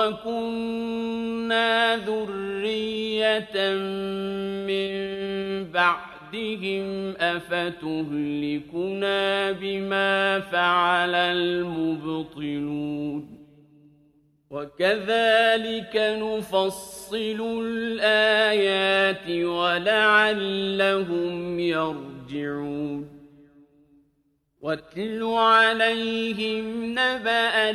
وكنا ذرية من بعدهم أفتهلكنا بما فعل المبطلون وكذلك نفصل الآيات ولعلهم يرجعون واتل عليهم نبأ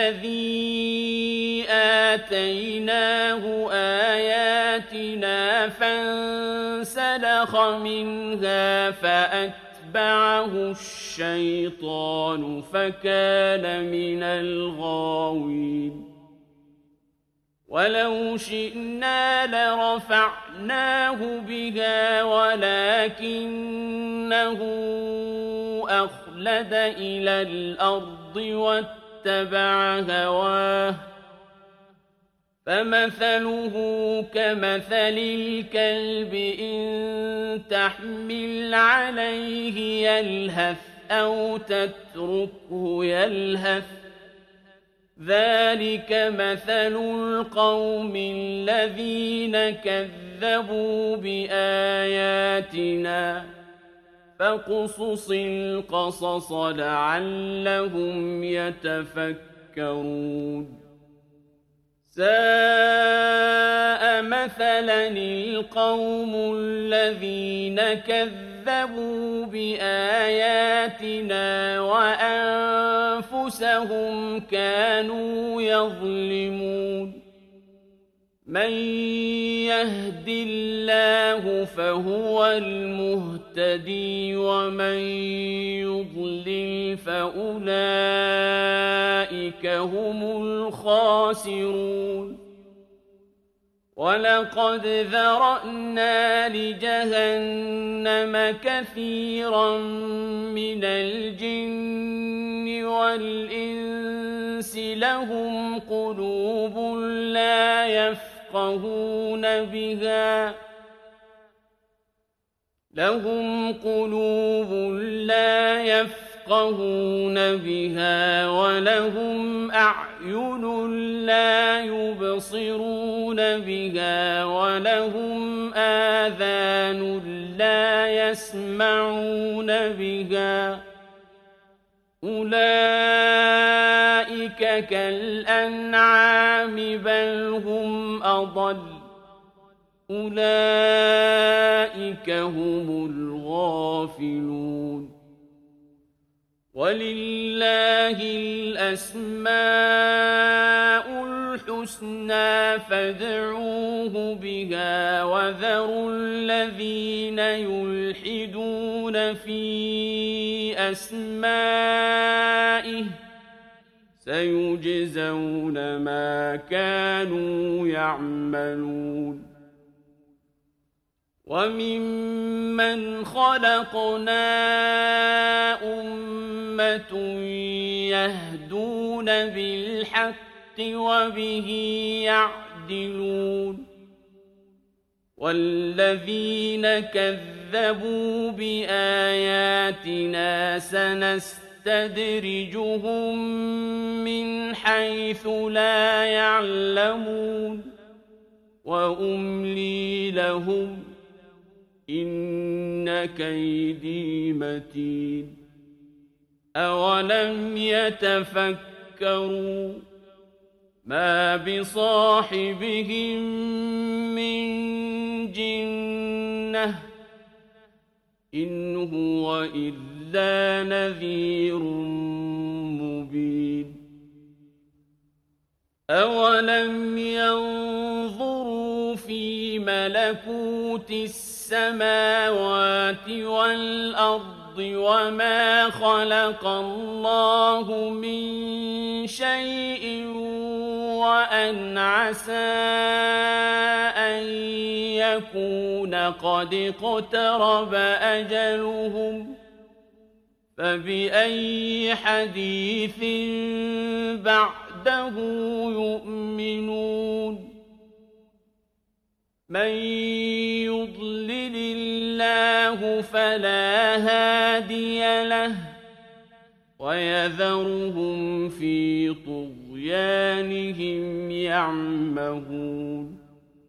الذي آتيناه آياتنا فانسلخ منها فأتبعه الشيطان فكان من الغاوين ولو شئنا لرفعناه بها ولكنه أخلد إلى الأرض واتبع هواه فمثله كمثل الكلب إن تحمل عليه يلهث أو تتركه يلهث ذلك مثل القوم الذين كذبوا بآياتنا فاقصص القصص لعلهم يتفكرون ساء مثلا القوم الذين كذبوا بآياتنا وأنفسهم كانوا يظلمون من يهد الله فهو المهتدي ومن يضلل فأولئك هم الخاسرون ولقد ذرأنا لجهنم كثيرا من الجن والإنس لهم قلوب لا يفقهون بها ولهم أعين لا يبصرون بها ولهم آذان لا يسمعون بها أولئك كالأنعام بل هم أضل أولئك هم الغافلون ولله الأسماء الْحُسْنَىٰ فَادْعُوهُ بِهَا وَذَرُوا الَّذِينَ يُلْحِدُونَ فِي أَسْمَائِهِ ۚ سَيُجْزَوْنَ مَا كَانُوا يَعْمَلُونَ وَمِمَّنْ خَلَقْنَا أُمَّةٌ يَهْدُونَ بِالْحَقِّ وَبِهِ يَعْدِلُونَ وَالَّذِينَ كَذَّبُوا بِآيَاتِنَا سَنَسْتَدْرِجُهُم مِّنْ حَيْثُ لَا يَعْلَمُونَ وَأُمْلِي لَهُمْ ۚ إِنَّ كَيْدِي مَتِينٌ أَوَلَمْ يَتَفَكَّرُوا مَا بِصَاحِبِهِم مِّن جِنَّةٍ ۚ إِنْ هُوَ إِلَّا نَذِيرٌ مُّبِينٌ أَوَلَمْ يَنظُرُوا فِي مَلَكُوتِ السَّمَاوَاتِ وَالْأَرْضِ وَمَا خَلَقَ اللَّهُ مِن شَيْءٍ وَأَنْ عَسَىٰ أَن يَكُونَ قَدِ اقْتَرَبَ أَجَلُهُمْ ۖ فَبِأَيِّ حَدِيثٍ بَعْدَهُ يُؤْمِنُونَ مَن يُضْلِلِ اللَّهُ فَلَا هَادِيَ لَهُ وَيَذَرُهُمْ فِي طُغْيَانِهِمْ يَعْمَهُونَ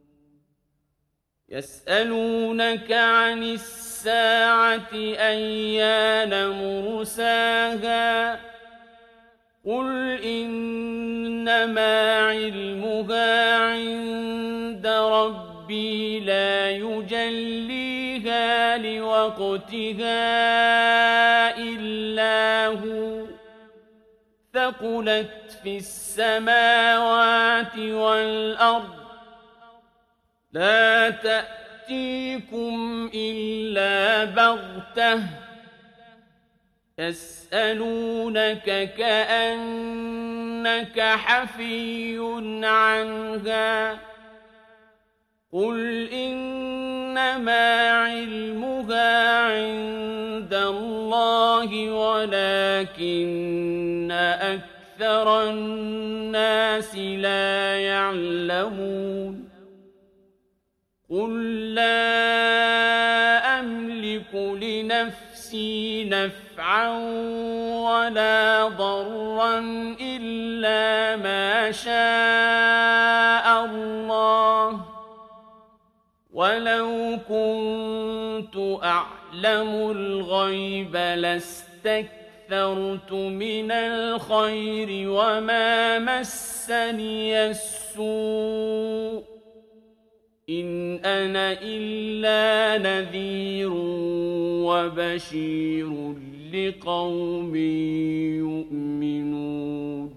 يَسْأَلُونَكَ عَنِ السَّاعَةِ أَيَّانَ مُرْسَاهَا ۖ قُلْ إِنَّمَا عِلْمُهَا عِندَ رَبِّي لَا يُجَلِّيهَا لِوَقْتِهَا إِلَّا هُوَ ۚ ثَقُلَتْ فِي السَّمَاوَاتِ وَالْأَرْضِ لَا تَأْتِيكُمْ إِلَّا بَغْتَةً يَسْأَلُونَكَ كَأَنَّكَ حَفِيٌّ عَنْهَا ۖ قُلْ إِنَّمَا عِلْمُهَا عِندَ اللَّهِ وَلَٰكِنَّ أَكْثَرَ النَّاسِ لَا يَعْلَمُونَ قُل لَّا أَمْلِكُ لِنَفْسِي نَفْعًا وَلَا ضَرًّا إِلَّا مَا شَاءَ اللَّهُ ۗ وَلَوْ كُنتُ أَعْلَمُ الْغَيْبَ لَاسْتَكْثَرْتُ مِنَ الْخَيْرِ وَمَا مَسَّنِيَ السُّوءُ ۚ إِنْ أَنَا إِلَّا نَذِيرٌ وَبَشِيرٌ لِقَوْمٍ يُؤْمِنُونَ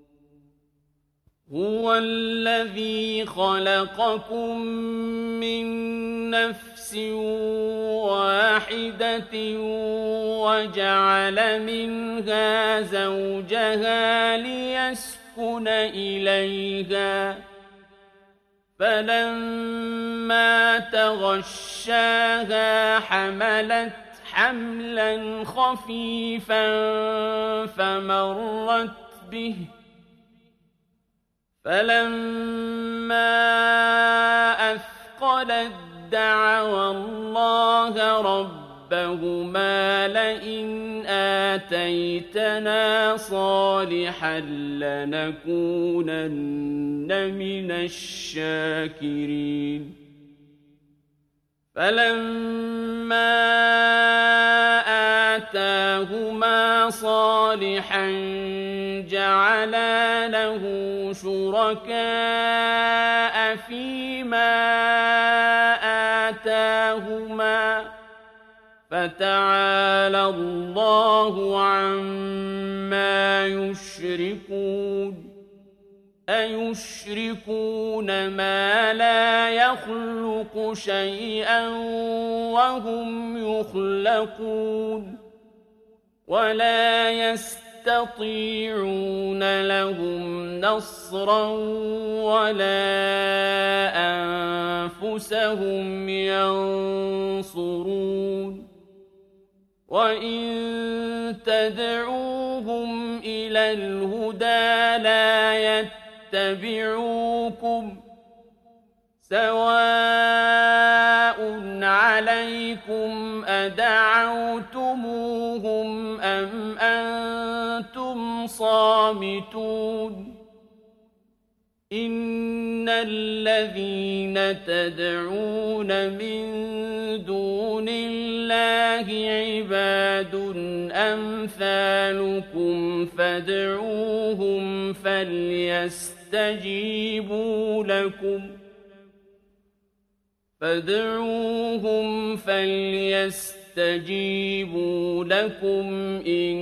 هُوَ الَّذِي خَلَقَكُم مِّن نَّفْسٍ وَاحِدَةٍ وَجَعَلَ مِنْهَا زَوْجَهَا لِيَسْكُنَ إِلَيْهَا ۖ فَلَمَّا تَغَشَّاهَا حَمَلَتْ حَمْلًا خَفِيفًا فَمَرَّتْ بِهِ ۖ فَلَمَّا أَثْقَلَت دَّعَوَا اللَّهَ رَبَّهُمَا لَئِنْ آتَيْتَنَا صَالِحًا لَّنَكُونَنَّ مِنَ الشَّاكِرِينَ فَلَمَّا آتَاهُمَا صَالِحًا جَعَلَا لَهُ شُرَكَاءَ فِيمَا آتَاهُمَا ۚ فَتَعَالَى اللَّهُ عَمَّا يُشْرِكُونَ أيشركون ما لا يخلق شيئا وهم يخلقون ولا يستطيعون لهم نصرا ولا أنفسهم ينصرون وإن تدعوهم إلى الهدى لا يتبعوكم سواء عليكم أدعوتموهم أم أنتم صامتون إن الذين تدعون من دون الله عباد أمثالكم فادعوهم فليستجيبوا لكم إن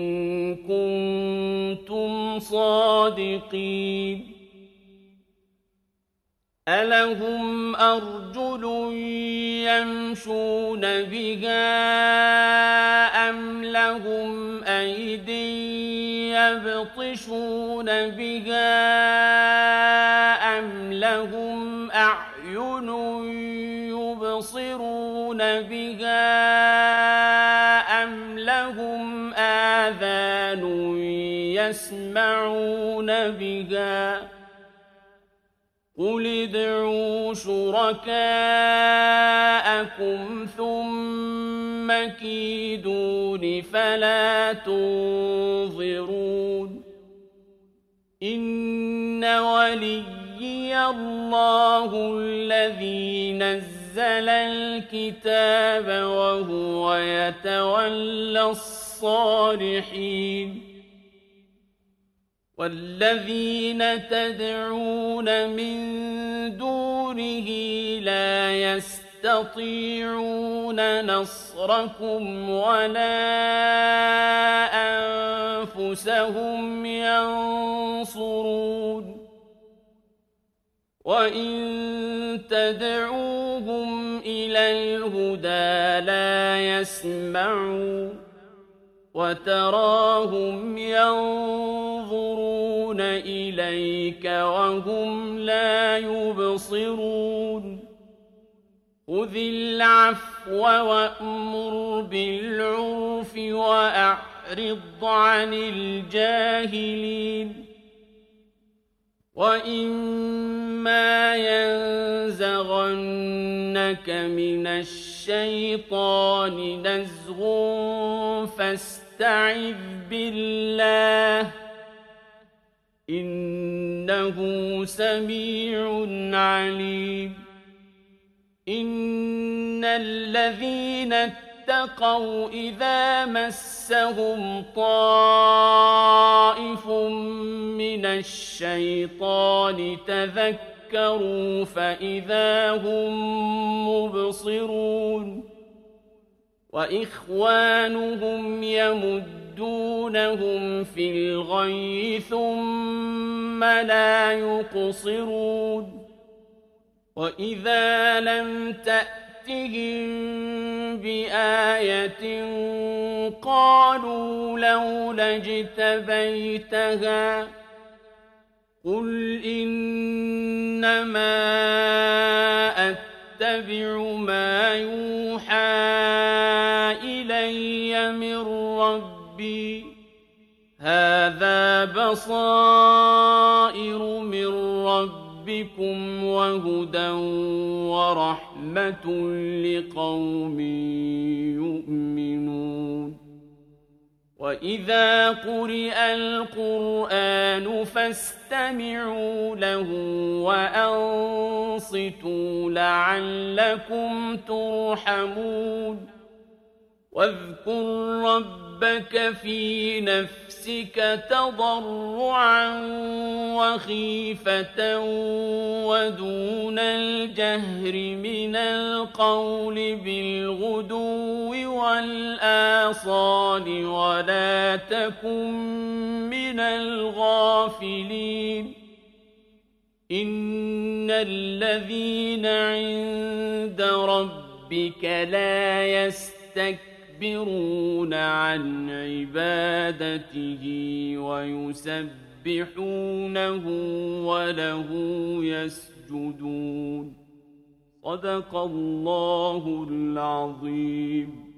كنتم صادقين ألهم أرجل يمشون بها أم لهم أيد يبطشون بها أم لهم أعين يبصرون بها أم لهم آذان يسمعون بها قل ادعوا شركاءكم ثم كيدون فلا تنظرون إن وليي الله الذي نزل الكتاب وهو يتولى الصالحين والذين تدعون من دونه لا يستطيعون نصركم ولا أنفسهم ينصرون وإن تدعوهم إلى الهدى لا يسمعون وتراهم ينظرون إليك وهم لا يبصرون خذ العفو وأمر بالعرف وأعرض عن الجاهلين وإما ينزغنك من الشيطان نزغ فاستعذ بالله إنه سميع عليم إن الذين اتقوا إذا مسهم طائف من الشيطان تذكروا فإذا هم مبصرون وإخوانهم يمدونهم في الغي ثم لا يقصرون وإذا لم تأتهم بآية قالوا لولا اجتبيتها قل إنما أتبع ما يوحى إلي من ربي هذا بصائر من ربكم وهدى ورحمة لقوم يؤمنون وإذا قرئ القرآن فاستمعوا له وأنصتوا لعلكم ترحمون واذكر ربك في نفسك تضرعا وخيفة ودون الجهر من القول بالغدو والآصال ولا تكن من الغافلين إن الذين عند ربك لا يستكبرون عن عبادته ويسبحونه وله يسجدون. صدق الله العظيم.